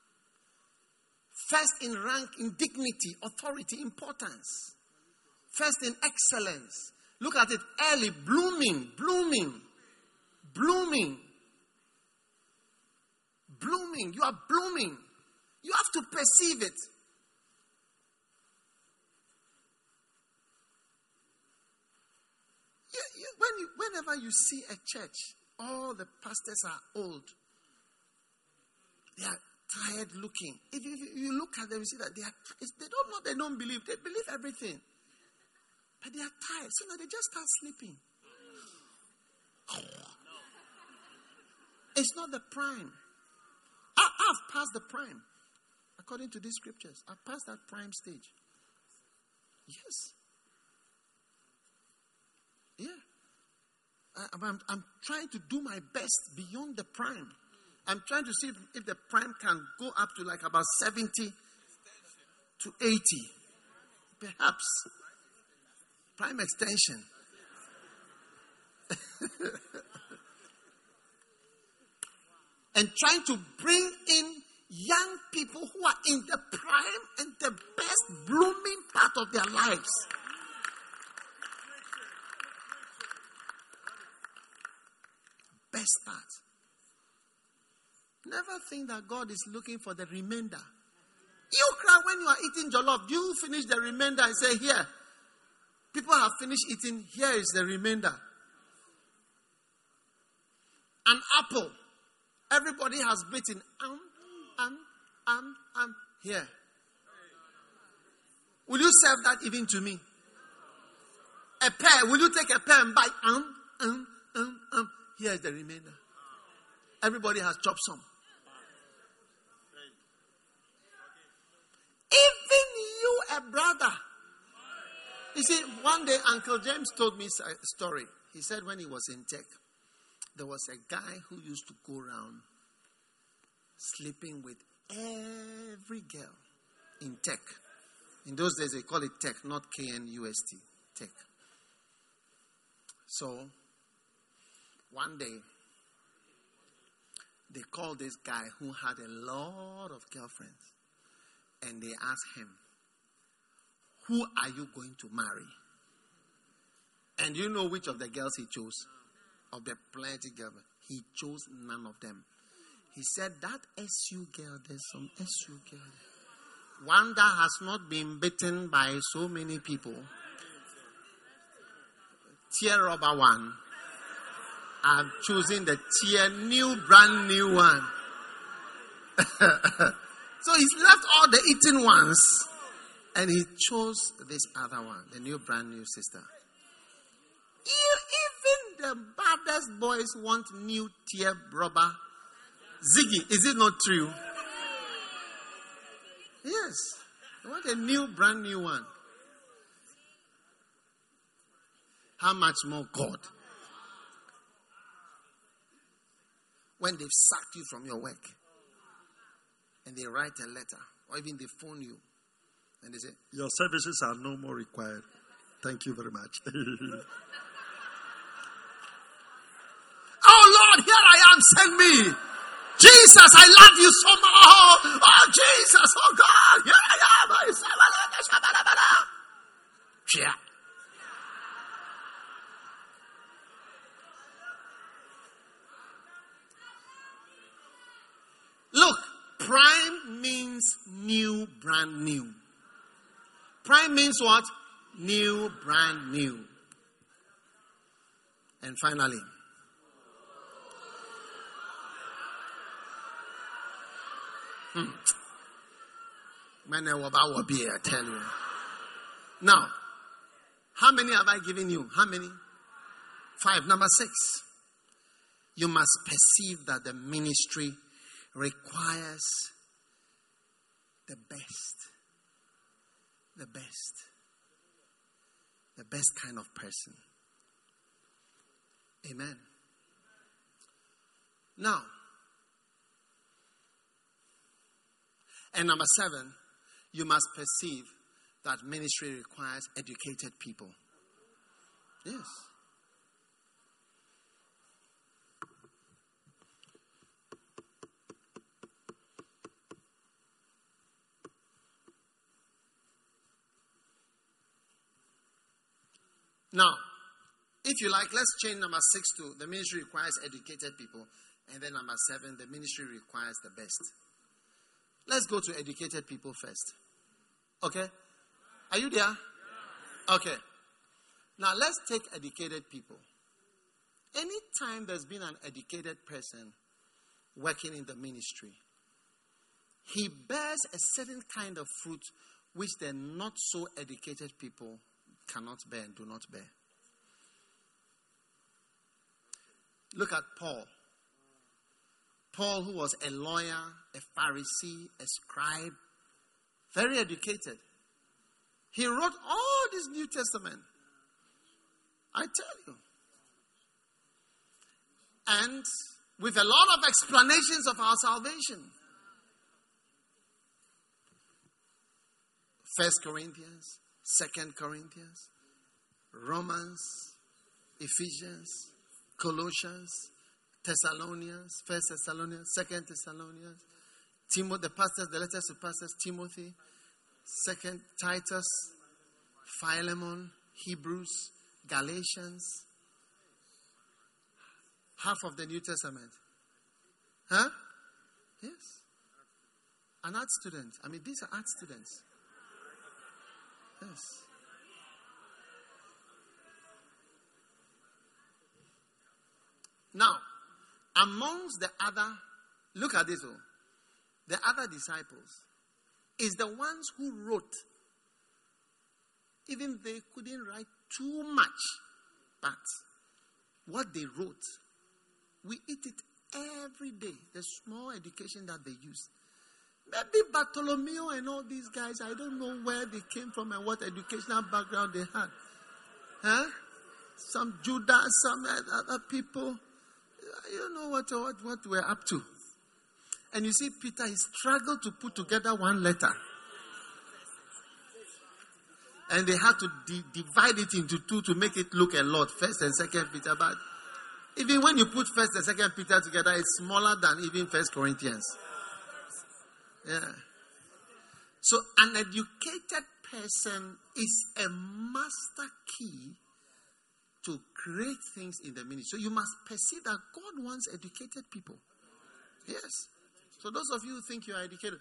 First in rank, in dignity, authority, importance. First in excellence. Look at it, early, blooming. You are blooming. You have to perceive it. Whenever you see a church, all the pastors are old. They are tired looking. If you look at them, you see that they don't know, they don't believe. They believe everything. But they are tired. So now they just start sleeping. It's not the prime. I've passed the prime. According to these scriptures, I've passed that prime stage. Yes. Yeah. I'm trying to do my best beyond the prime. I'm trying to see if the prime can go up to like about 70 to 80. Perhaps. Prime extension. And trying to bring in young people who are in the prime and the best blooming part of their lives. Best part. Never think that God is looking for the remainder. You cry when you are eating jollof. You finish the remainder and say, here. People have finished eating. Here is the remainder. An apple. Everybody has bitten. Here. Will you serve that even to me? A pear. Will you take a pear and bite? Here is the remainder. Everybody has chopped some. Even you, a brother. You see, one day Uncle James told me a story. He said when he was in tech, there was a guy who used to go around sleeping with every girl in tech. In those days, they call it tech, not KNUST, tech. So, one day, they called this guy who had a lot of girlfriends. And they asked him, who are you going to marry? And you know which of the girls he chose? Of the plenty girls. He chose none of them. He said, that SU girl, there's some SU girl. One that has not been bitten by so many people. Tear rubber one. I'm choosing the brand new one. So he's left all the eaten ones. And he chose this other one, the brand new sister. Even the baddest boys want new tear rubber. Ziggy, is it not true? Yes. They want a brand new one. How much more God? when they've sacked you from your work. And they write a letter, or even they phone you. And they say, your services are no more required. Thank you very much. Oh Lord, here I am, send me. Jesus, I love you so much. Oh Jesus, oh God, here I am. Yeah. Look, prime means new, brand new. Prime means what? New, brand new. And finally, I tell you. Now, how many have I given you? How many? 5. Number 6. You must perceive that the ministry requires the best. The best. The best kind of person. Amen. Now, and number 7, you must perceive that ministry requires educated people. Yes. Now, if you like, let's change number 6 to the ministry requires educated people. And then number 7, the ministry requires the best. Let's go to educated people first. Okay? Are you there? Okay. Now let's take educated people. Anytime there's been an educated person working in the ministry, he bears a certain kind of fruit which the not so educated people cannot bear and do not bear. Look at Paul. Paul, who was a lawyer, a Pharisee, a scribe, very educated. He wrote all this New Testament. I tell you. And with a lot of explanations of our salvation. 1 Corinthians, 2 Corinthians, Romans, Ephesians, Colossians, Thessalonians, 1 Thessalonians, 2 Thessalonians, the pastors, the letters to pastors, Timothy, 2 Titus, Philemon, Hebrews, Galatians, half of the New Testament. Huh? Yes. An art student. I mean, these are art students. Yes. Now, amongst the other, look at this. The other disciples is the ones who wrote. Even they couldn't write too much. But what they wrote, we eat it every day. The small education that they use. Maybe Bartholomew and all these guys, I don't know where they came from and what educational background they had. Huh? Some Judas, some other people. You know what we're up to. And you see, Peter, he struggled to put together one letter. And they had to divide it into 2 to make it look a lot. 1 and 2 Peter. But even when you put 1 and 2 Peter together, it's smaller than even 1 Corinthians. Yeah. So an educated person is a master key to great things in the ministry. So you must perceive that God wants educated people. Yes. So those of you who think you are educated,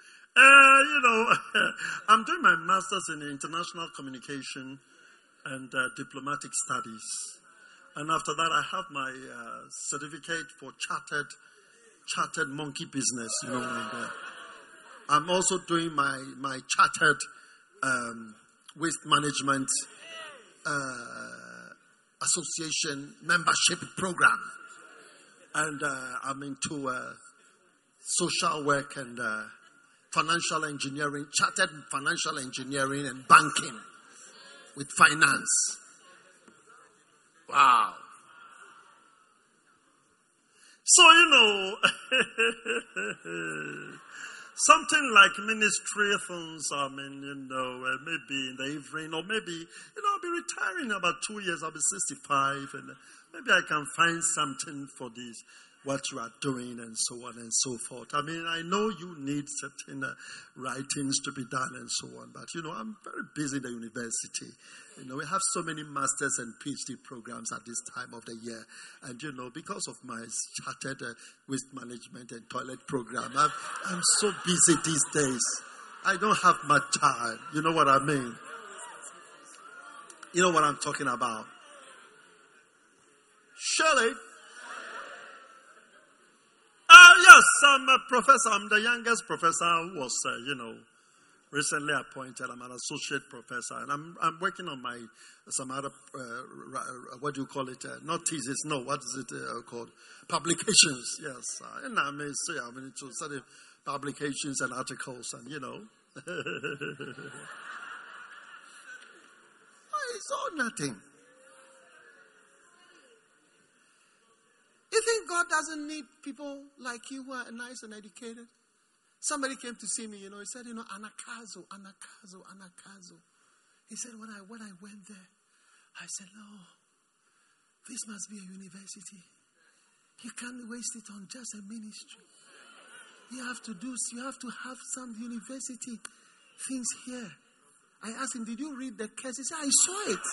I'm doing my master's in international communication and diplomatic studies. And after that, I have my certificate for chartered monkey business. I'm also doing my chartered waste management association membership program. And I'm into social work and financial engineering, chartered financial engineering and banking with finance. Wow. So, something like ministry things, maybe in the evening, or maybe, I'll be retiring in about 2 years, I'll be 65, and maybe I can find something for this, what you are doing, and so on and so forth. I mean, I know you need certain writings to be done and so on, but, I'm very busy in the university. We have so many masters and PhD programs at this time of the year. And, because of my chartered waste management and toilet program, I'm so busy these days. I don't have much time. You know what I mean? You know what I'm talking about? Shirley? Yes, I'm a professor. I'm the youngest professor who was, recently appointed. I'm an associate professor, and I'm working on some other what do you call it? Not thesis. No, what is it called? Publications. Yes, and I'm into study publications and articles, and it's all nothing. You think God doesn't need people like you who are nice and educated? Somebody came to see me, he said, anakazo. He said, when I went there, I said, no, this must be a university. You can't waste it on just a ministry. You have to have some university things here. I asked him, did you read the case? He said, I saw it.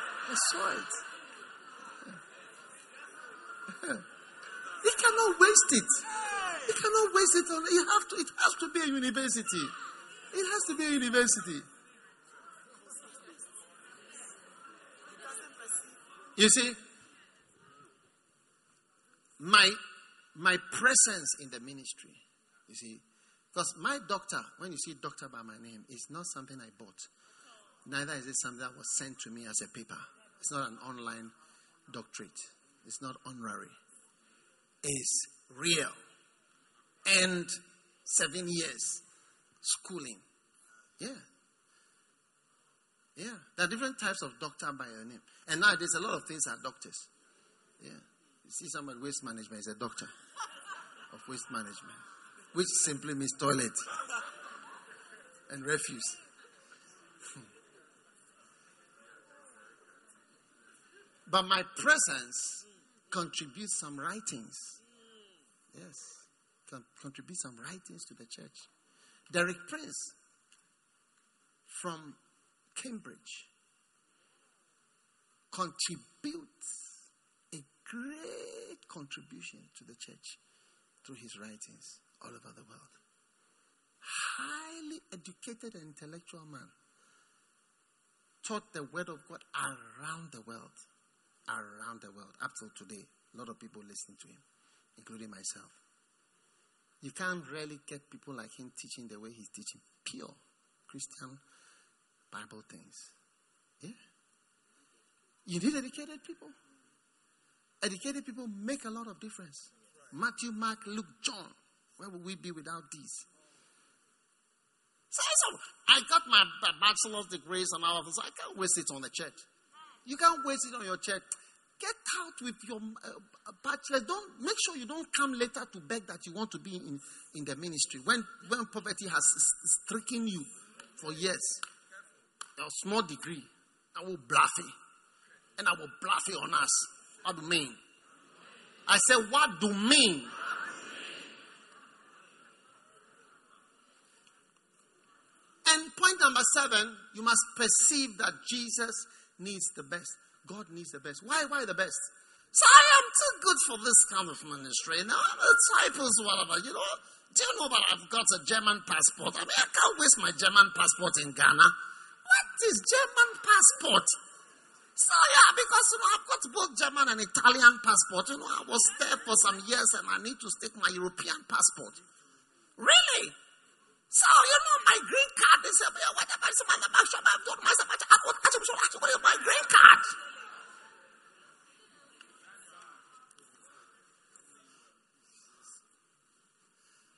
He cannot waste it. You cannot waste it on. It has to be a university. It has to be a university. You see, my presence in the ministry, you see, because my doctor, when you see doctor by my name, is not something I bought. Neither is it something that was sent to me as a paper. It's not an online doctorate. It's not honorary. It's real. And 7 years schooling. Yeah. There are different types of doctor by your name. And now there's a lot of things are doctors. Yeah. You see someone with waste management is a doctor of waste management, which simply means toilet and refuse. But my presence contributes some writings. Yes. Contribute some writings to the church. Derek Prince from Cambridge contributes a great contribution to the church through his writings all over the world. Highly educated and intellectual man. Taught the word of God around the world. Up till today, a lot of people listen to him, including myself. You can't really get people like him teaching the way he's teaching. Pure Christian Bible things. Yeah. You need educated people. Educated people make a lot of difference. Matthew, Mark, Luke, John. Where would we be without these? So I got my bachelor's degrees and all of this. I can't waste it on the church. You can't waste it on your church. Get out with your bachelor. Make sure you don't come later to beg that you want to be in the ministry. When poverty has stricken you for years. Your small degree. I will bluff it. And I will bluff it on us. What do you mean? I said, what do you mean? And point number 7, you must perceive that Jesus needs the best. God needs the best. Why the best? So I am too good for this kind of ministry. Now I'm a disciples, whatever. Do you know that I've got a German passport? I mean, I can't waste my German passport in Ghana. What is German passport? So because I've got both German and Italian passport. I was there for some years and I need to take my European passport. Really? So, my green card, they say, whatever, I've done myself, my green card.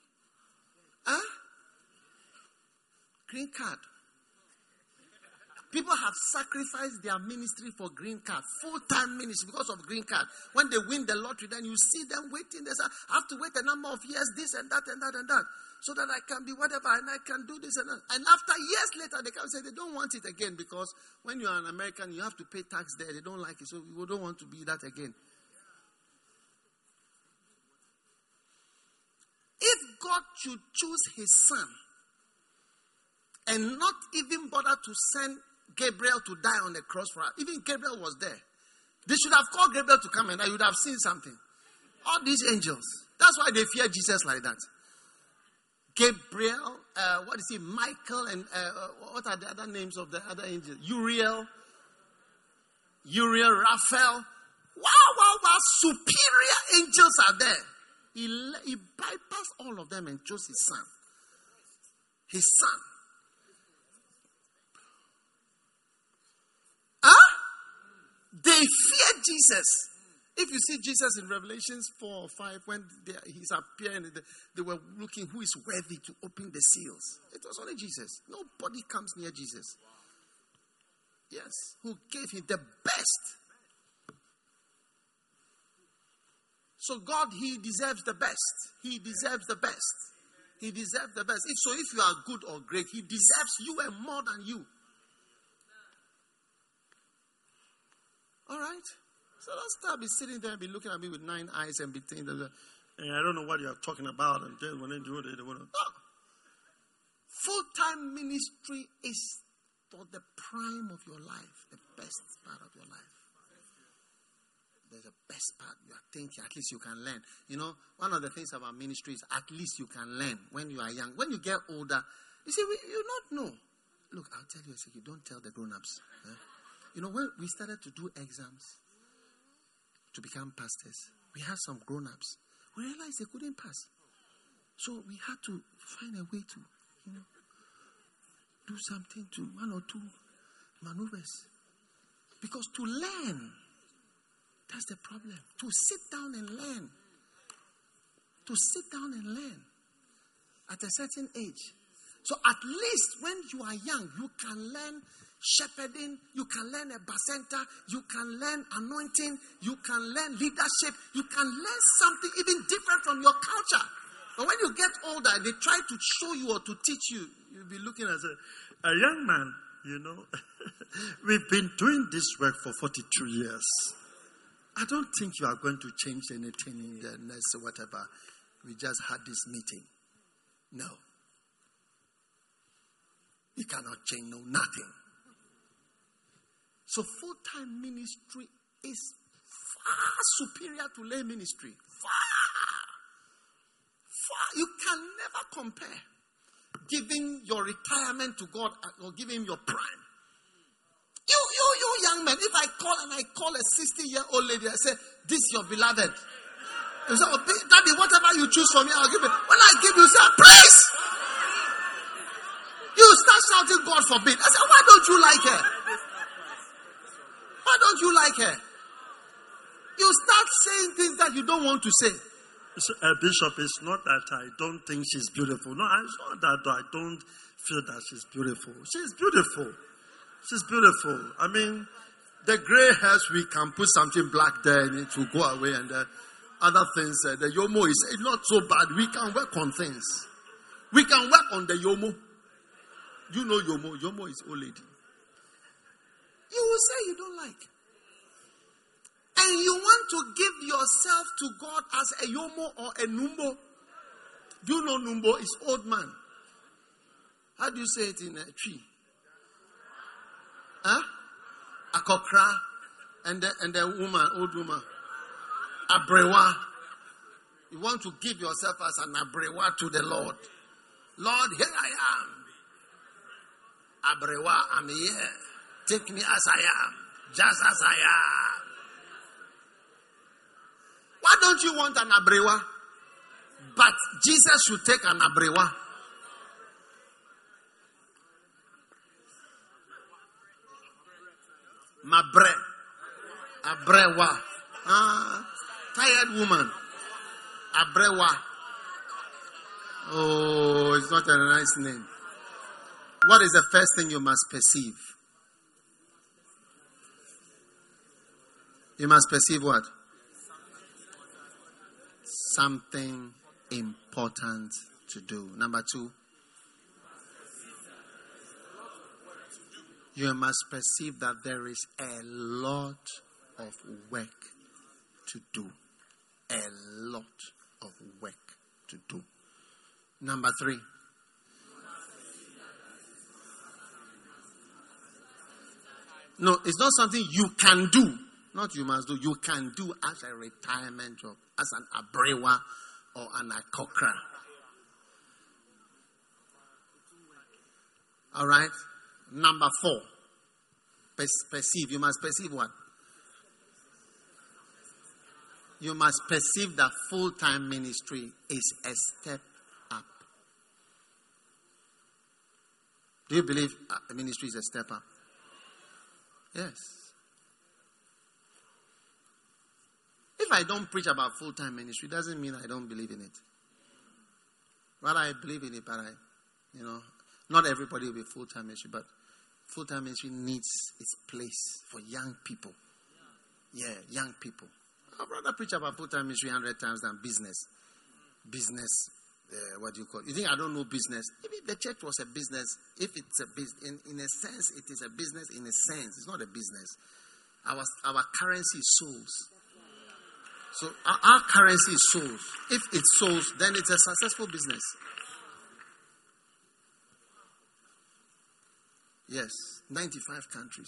Green card. People have sacrificed their ministry for green card, full-time ministry because of green card. When they win the lottery, then you see them waiting. They say, I have to wait a number of years, this and that and that and that, so that I can be whatever and I can do this and that. And after years later, they come and say they don't want it again because when you are an American, you have to pay tax there. They don't like it, so we don't want to be that again. If God should choose his son and not even bother to send Gabriel to die on the cross for us, even Gabriel was there. They should have called Gabriel to come and you would have seen something. All these angels. That's why they fear Jesus like that. Gabriel, what is he? Michael, and what are the other names of the other angels? Uriel, Raphael. Wow. Superior angels are there. He bypassed all of them and chose his son. His son. They fear Jesus. If you see Jesus in Revelations 4 or 5, when he's appearing, they were looking who is worthy to open the seals. It was only Jesus. Nobody comes near Jesus. Yes. Who gave him the best. So God, he deserves the best. He deserves the best. He deserves the best. If you are good or great, he deserves you and more than you. All right? So don't start be sitting there and be looking at me with 9 eyes and be thinking, I don't know what you're talking about. And then when they do it, they want to. No. Full-time ministry is for the prime of your life, the best part of your life. There's the best part. You are thinking, at least you can learn. You know, one of the things about ministry is at least you can learn when you are young. When you get older, you see, you not know. Look, I'll tell you a secret. Don't tell the grown-ups. You know, when we started to do exams to become pastors, we had some grown-ups. We realized they couldn't pass. So we had to find a way to, do something to 1 or 2 maneuvers. Because to learn, that's the problem. To sit down and learn. To sit down and learn at a certain age. So at least when you are young, you can learn shepherding, you can learn a bacenta, you can learn anointing, you can learn leadership, you can learn something even different from your culture. But when you get older, they try to show you or to teach you, you'll be looking as a young man, We've been doing this work for 42 years. I don't think you are going to change anything in the next whatever. We just had this meeting. No. You cannot change nothing. So full-time ministry is far superior to lay ministry. Far. You can never compare giving your retirement to God or giving him your prime. You young man, if I call a 60-year-old lady, I say, this is your beloved. You say, Daddy, whatever you choose for me, I'll give it. When I give you, say, praise! You start shouting, God forbid. I say, why don't you like her? Why don't you like her? You start saying things that you don't want to say. Bishop, it's not that I don't think she's beautiful. No, it's not that I don't feel that she's beautiful. She's beautiful. She's beautiful. I mean, the gray hairs, we can put something black there and it will go away. And the other things, the yomo is not so bad. We can work on things. We can work on the yomo. You know yomo. Yomo is old lady. You will say you don't like. And you want to give yourself to God as a yomo or a numbo. Do you know numbo is old man? How do you say it in a tree? A kokra and the woman, old woman. Abrewa. You want to give yourself as an abrewa to the Lord. Lord, here I am. Abrewa, I'm here. Take me as I am. Just as I am. Why don't you want an abrewa? But Jesus should take an abrewa. Mabre. Abrewa. Tired woman. Abrewa. Oh, it's not a nice name. What is the first thing you must perceive? You must perceive what? Something important to do. Number 2, you must perceive that there is a lot of work to do. A lot of work to do. Number 3, no, it's not something you can do. Not you must do. You can do as a retirement job, as an abrewa or an akokra. All right. Number 4, perceive. You must perceive what? You must perceive that full-time ministry is a step up. Do you believe ministry is a step up? Yes. If I don't preach about full-time ministry, doesn't mean I don't believe in it. Well, I believe in it, but not everybody will be full-time ministry, but full-time ministry needs its place for young people. Yeah, young people. I'd rather preach about full-time ministry 100 times than business. What do you call it? You think I don't know business? Maybe the church was a business. If it's a business, in a sense, it is a business. In a sense, it's not a business. Our currency is souls. So our currency is souls. If it's souls, then it's a successful business. Yes, 95 countries.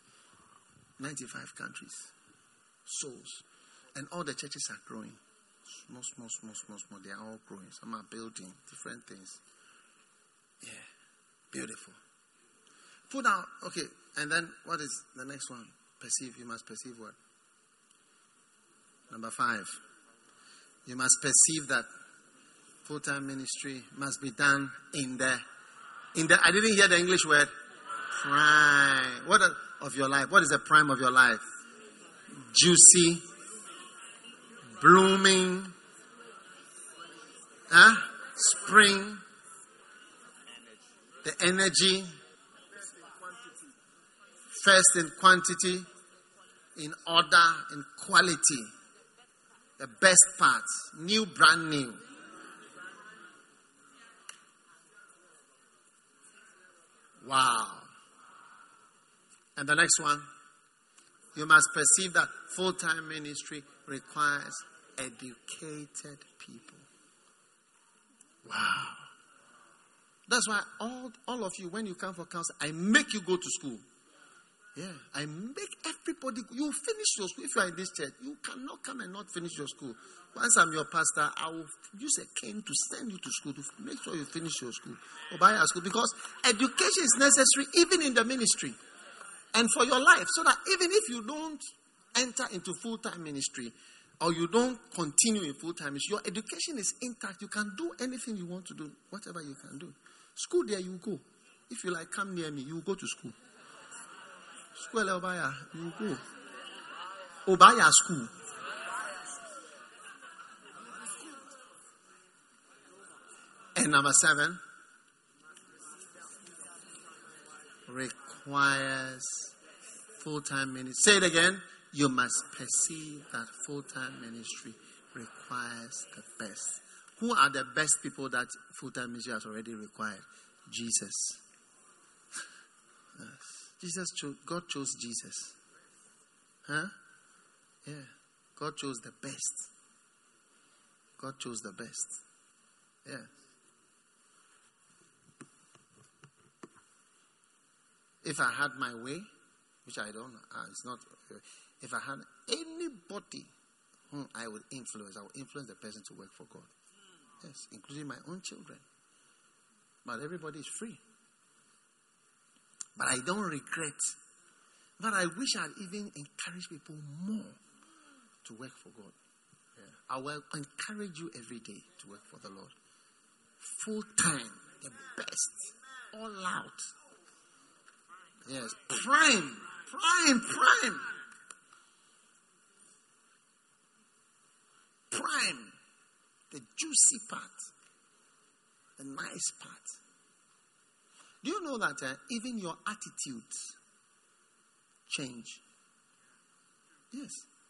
95 countries. Souls. And all the churches are growing. Small. They are all growing. Some are building different things. Yeah. Beautiful. Put out. Okay. And then what is the next one? Perceive. You must perceive what? Number 5. You must perceive that full-time ministry must be done in the I didn't hear the English word. Prime. What of your life? What is the prime of your life? Juicy. Blooming. Spring. The energy. First in quantity. In order. In quality. The best parts. New, brand new. Wow. And the next one. You must perceive that full-time ministry requires educated people. Wow. That's why all of you, when you come for counsel, I make you go to school. Yeah, I make everybody. You finish your school. If you are in this church, you cannot come and not finish your school. Once I'm your pastor, I will use a cane to send you to school to make sure you finish your school or buy a school, because education is necessary even in the ministry and for your life, so that even if you don't enter into full-time ministry or you don't continue in full-time ministry, your education is intact. You can do anything you want to do, whatever you can do. School, there you go. If you like, come near me, you go to school. School, Obaya, you go. Obaya school. And number 7, requires full-time ministry. Say it again. You must perceive that full-time ministry requires the best. Who are the best people that full-time ministry has already required? Jesus. Yes. God chose Jesus. Huh? Yeah. God chose the best. God chose the best. Yeah. If I had my way, which I don't, it's not. If I had anybody whom I would influence, I would influence the person to work for God. Yes, including my own children. But everybody is free. But I don't regret. But I wish I'd even encourage people more to work for God. Yeah. I will encourage you every day to work for the Lord. Full time, the best, all out. Yes, prime. Prime. The juicy part. The nice part. Do you know that even your attitudes change? Yes.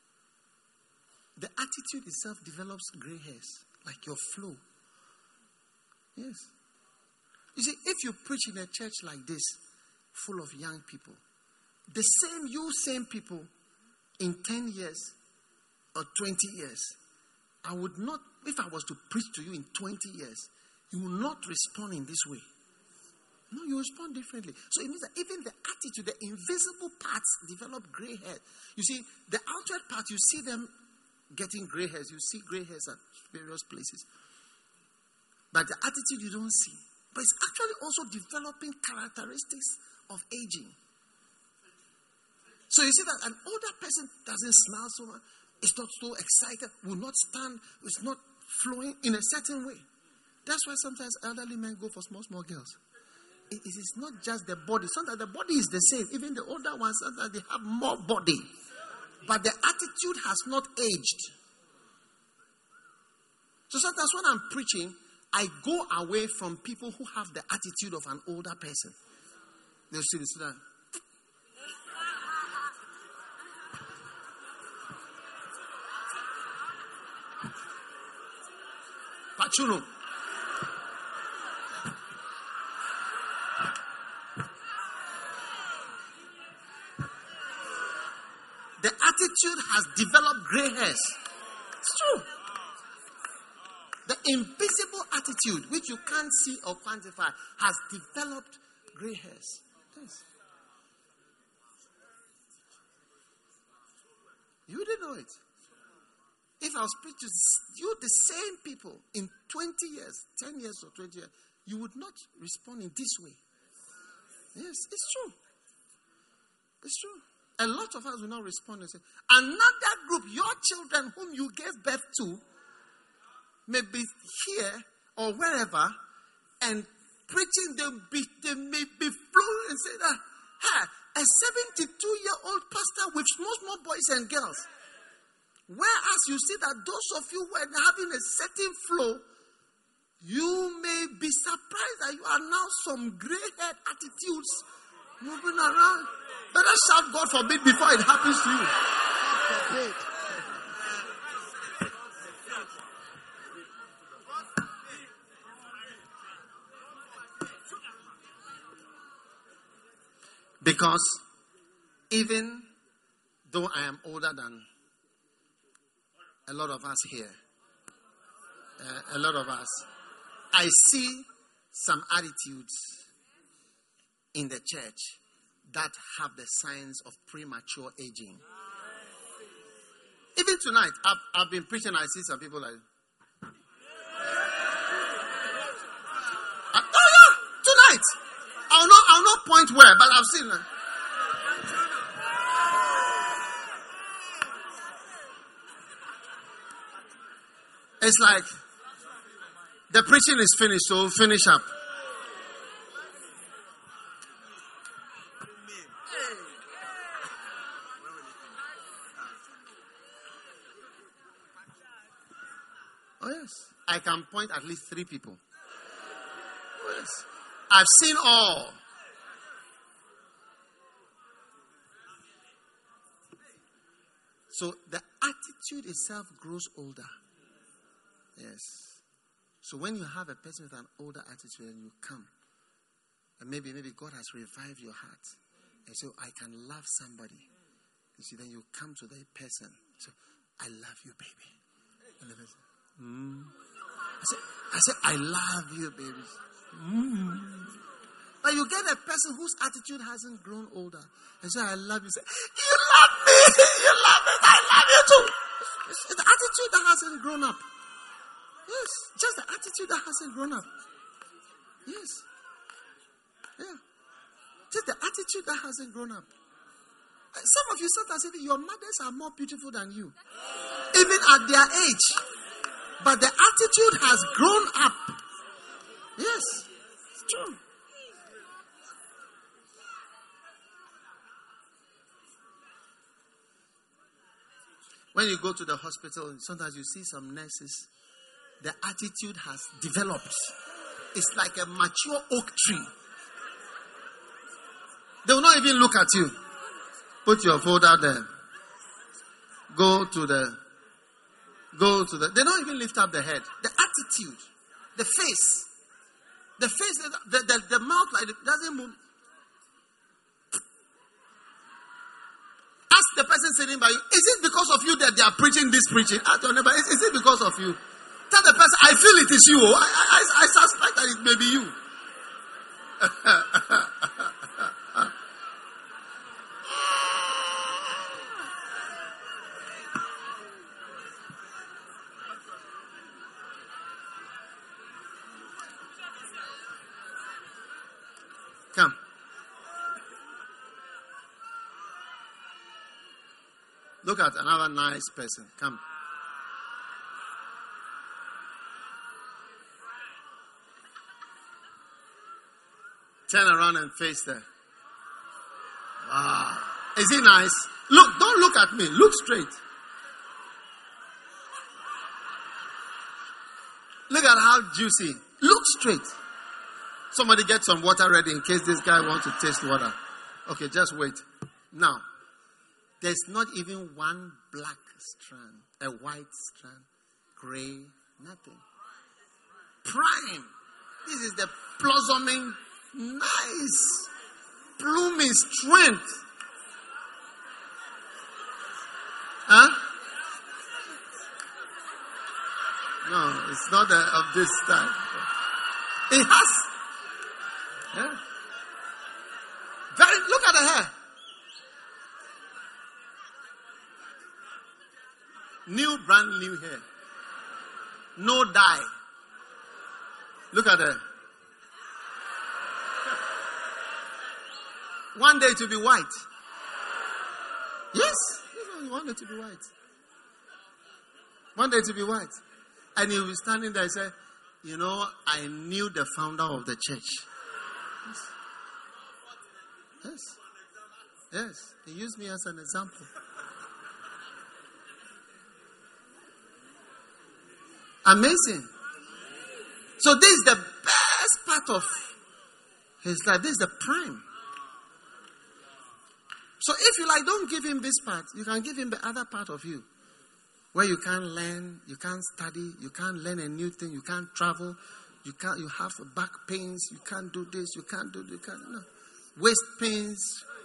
The attitude itself develops gray hairs, like your flow. Yes. You see, if you preach in a church like this, full of young people, the same people in 10 years or 20 years, I would not, if I was to preach to you in 20 years, you will not respond in this way. No, you respond differently. So it means that even the attitude, the invisible parts develop gray hair. You see, the outward part, you see them getting gray hairs. You see gray hairs at various places. But the attitude you don't see. But it's actually also developing characteristics of aging. So you see that an older person doesn't smile so much, is not so excited, will not stand, is not flowing in a certain way. That's why sometimes elderly men go for small girls. It is not just the body. Sometimes the body is the same. Even the older ones, sometimes they have more body. But the attitude has not aged. So sometimes when I'm preaching, I go away from people who have the attitude of an older person. They'll see this. Pachuno. The attitude has developed gray hairs. It's true. The invisible attitude, which you can't see or quantify, has developed gray hairs. Yes. You didn't know it. If I was preaching to you, the same people, in 20 years, 10 years or 20 years, you would not respond in this way. Yes, it's true. It's true. A lot of us will not respond and say, another group, your children whom you gave birth to, may be here or wherever, and preaching, they may be flowing and say that, hey, a 72-year-old pastor with small boys and girls. Whereas you see that those of you who are having a certain flow, you may be surprised that you are now some gray-haired attitudes moving around. Better shout God forbid before it happens to you. God forbid. Because even though I am older than a lot of us here, I see some attitudes in the church that have the signs of premature aging. Even tonight, I've been preaching, I see some people like, tonight, I'll not point where, but I've seen them. It's like, the preaching is finished, so finish up. Oh yes, I can point at least 3 people. Oh yes, I've seen all. So the attitude itself grows older. Yes. So when you have a person with an older attitude and you come, and maybe God has revived your heart, and so I can love somebody. You see, then you come to the person. So I love you, baby. And the person, I say, I love you, baby. But you get a person whose attitude hasn't grown older. And so I love you. Say, you love me. You love me. I love you too. It's the attitude that hasn't grown up. Yes, just the attitude that hasn't grown up. Yes. Yeah. Just the attitude that hasn't grown up. Some of you sometimes say your mothers are more beautiful than you. Even at their age. But the attitude has grown up. Yes. It's true. When you go to the hospital, sometimes you see some nurses. The attitude has developed. It's like a mature oak tree. They will not even look at you. Put your folder there. Go to the Go to they don't even lift up the head. The attitude, the face, the mouth like it doesn't move. Ask the person sitting by you, is it because of you that they are preaching this preaching? I don't know, but is it because of you? Tell the person, I feel it is you. I suspect that it may be you. Come. Look at another nice person. Come. Turn around and face there. Wow. Is he nice? Look, don't look at me. Look straight. Look at how juicy. Look straight. Somebody get some water ready in case this guy wants to taste water. Okay, just wait. Now, there's not even one black strand, a white strand, gray, nothing. Prime. This is the blossoming, nice, blooming strength. Huh? No, it's not of this type. It has. Yeah. Look at the hair. Brand new hair. No dye. Look at her. One day to be white. Yes. One day to be white. One day to be white. And he'll be standing there and say, you know, I knew the founder of the church. Yes. Yes. He used me as an example. Amazing. So this is the best part of his life. This is the prime. So if you like, don't give him this part. You can give him the other part of you. Where you can't learn, you can't study, you can't learn a new thing, you can't travel, you have back pains, you can't do this, you can't do this, no. Waist pains.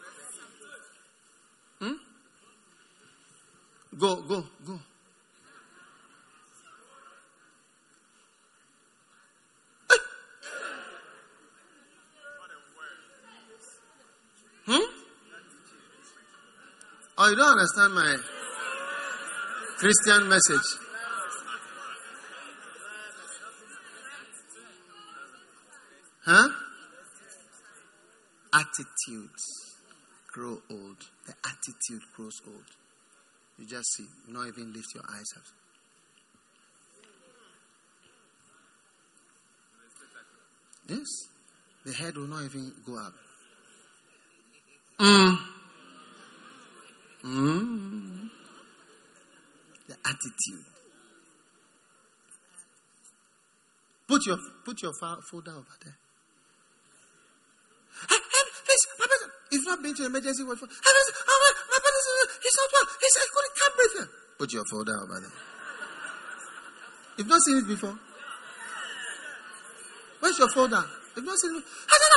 Go. Oh, you don't understand my Christian message. Huh? Attitudes grow old. The attitude grows old. You just see. You not even lift your eyes up. Yes. The head will not even go up. The attitude. Put your folder over there. He's not been to emergency ward for. My brother, he's not well. I couldn't breathe here. Put your folder over there. You've not seen it before. Where's your folder? You've not seen it.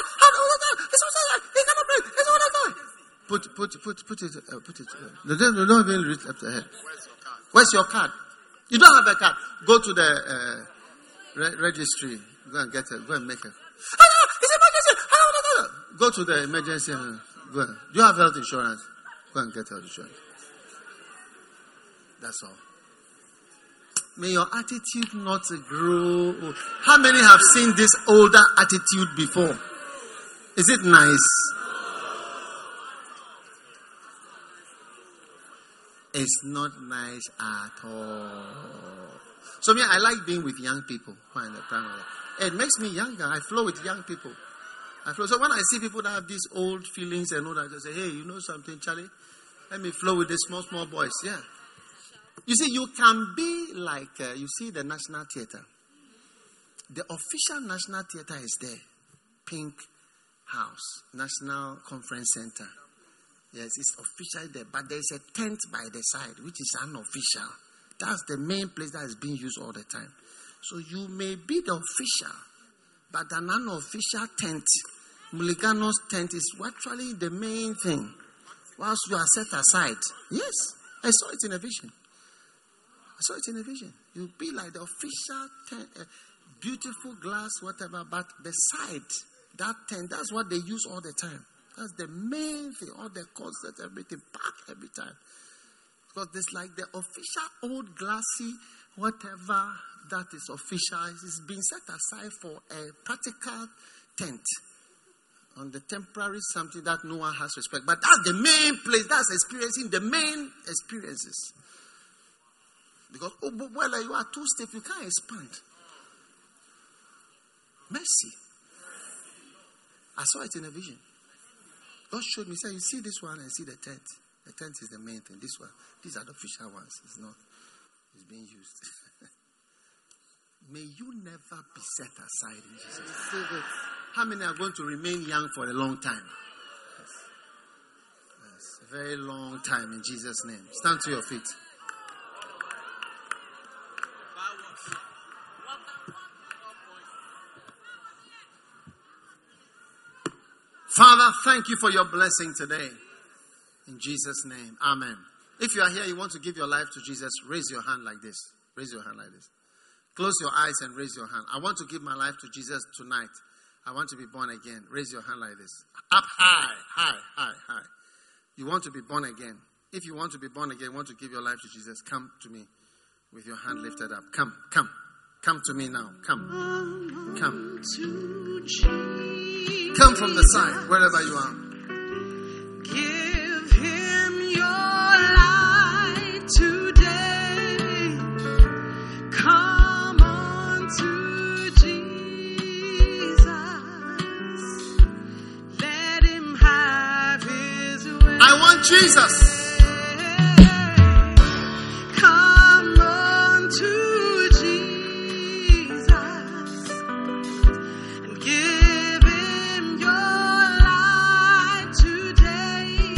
He cannot breathe. He's not well. Put it. Don't even reach up the head. Where's your card? You don't have a card. Go to the registry. Go and get it. Go and make it. It's emergency. Go to the emergency. Go. Do you have health insurance? Go and get health insurance. That's all. May your attitude not grow old. How many have seen this older attitude before? Is it nice? It's not nice at all. So I like being with young people. It makes me younger. I flow with young people. So when I see people that have these old feelings and all that, I say, hey, you know something, Charlie? Let me flow with the small boys. Yeah. You see, you can be like, you see the National Theatre. The official National Theatre is there. Pink House, National Conference Center. Yes, it's officially there. But there's a tent by the side, which is unofficial. That's the main place that is being used all the time. So you may be the official, but an unofficial tent, Muligano's tent, is actually the main thing. Whilst you are set aside. Yes, I saw it in a vision. You'll be like the official tent, beautiful glass, whatever, but beside that tent, that's what they use all the time. That's the main thing. All the concerts, everything, packed every time. Because there's like the official old glassy, whatever that is official, is being set aside for a practical tent. On the temporary something that no one has respect. But that's the main place. That's experiencing the main experiences. Because, well, you are too stiff. You can't expand. Mercy. I saw it in a vision. God showed me, said, you see this one and see the tent. The tent is the main thing. This one, these are the official ones. It's not. It's being used. May you never be set aside in Jesus. How many are going to remain young for a long time? Yes. A very long time in Jesus' name. Stand to your feet. Father, thank you for your blessing today. In Jesus' name. Amen. If you are here, you want to give your life to Jesus, raise your hand like this. Raise your hand like this. Close your eyes and raise your hand. I want to give my life to Jesus tonight. I want to be born again. Raise your hand like this. Up high, high, high, high. You want to be born again. If you want to be born again, want to give your life to Jesus, come to me with your hand lifted up. Come, come. Come to me now. Come. Come. Come from the side, wherever you are. Give him your light today. Come on to Jesus. Let him have his way. I want Jesus. Come on to Jesus and give him your light today.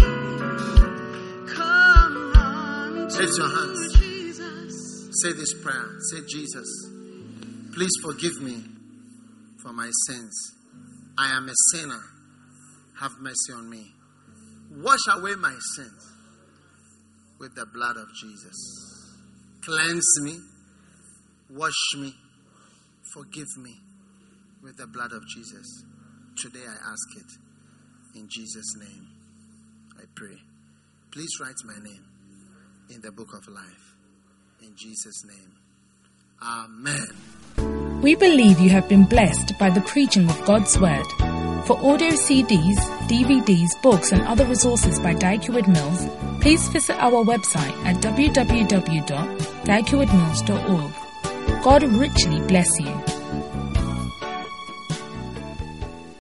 Come on to Lift your hands. Jesus. Say this prayer. Say, Jesus, please forgive me for my sins. I am a sinner. Have mercy on me. Wash away my sins with the blood of Jesus. Cleanse me. Wash me. Forgive me with the blood of Jesus. Today I ask it. In Jesus' name, I pray. Please write my name in the book of life. In Jesus' name. Amen. We believe you have been blessed by the preaching of God's Word. For audio CDs, DVDs, books and other resources by Dykewood Mills, please visit our website at www.dykewoodmills.org. God richly bless you.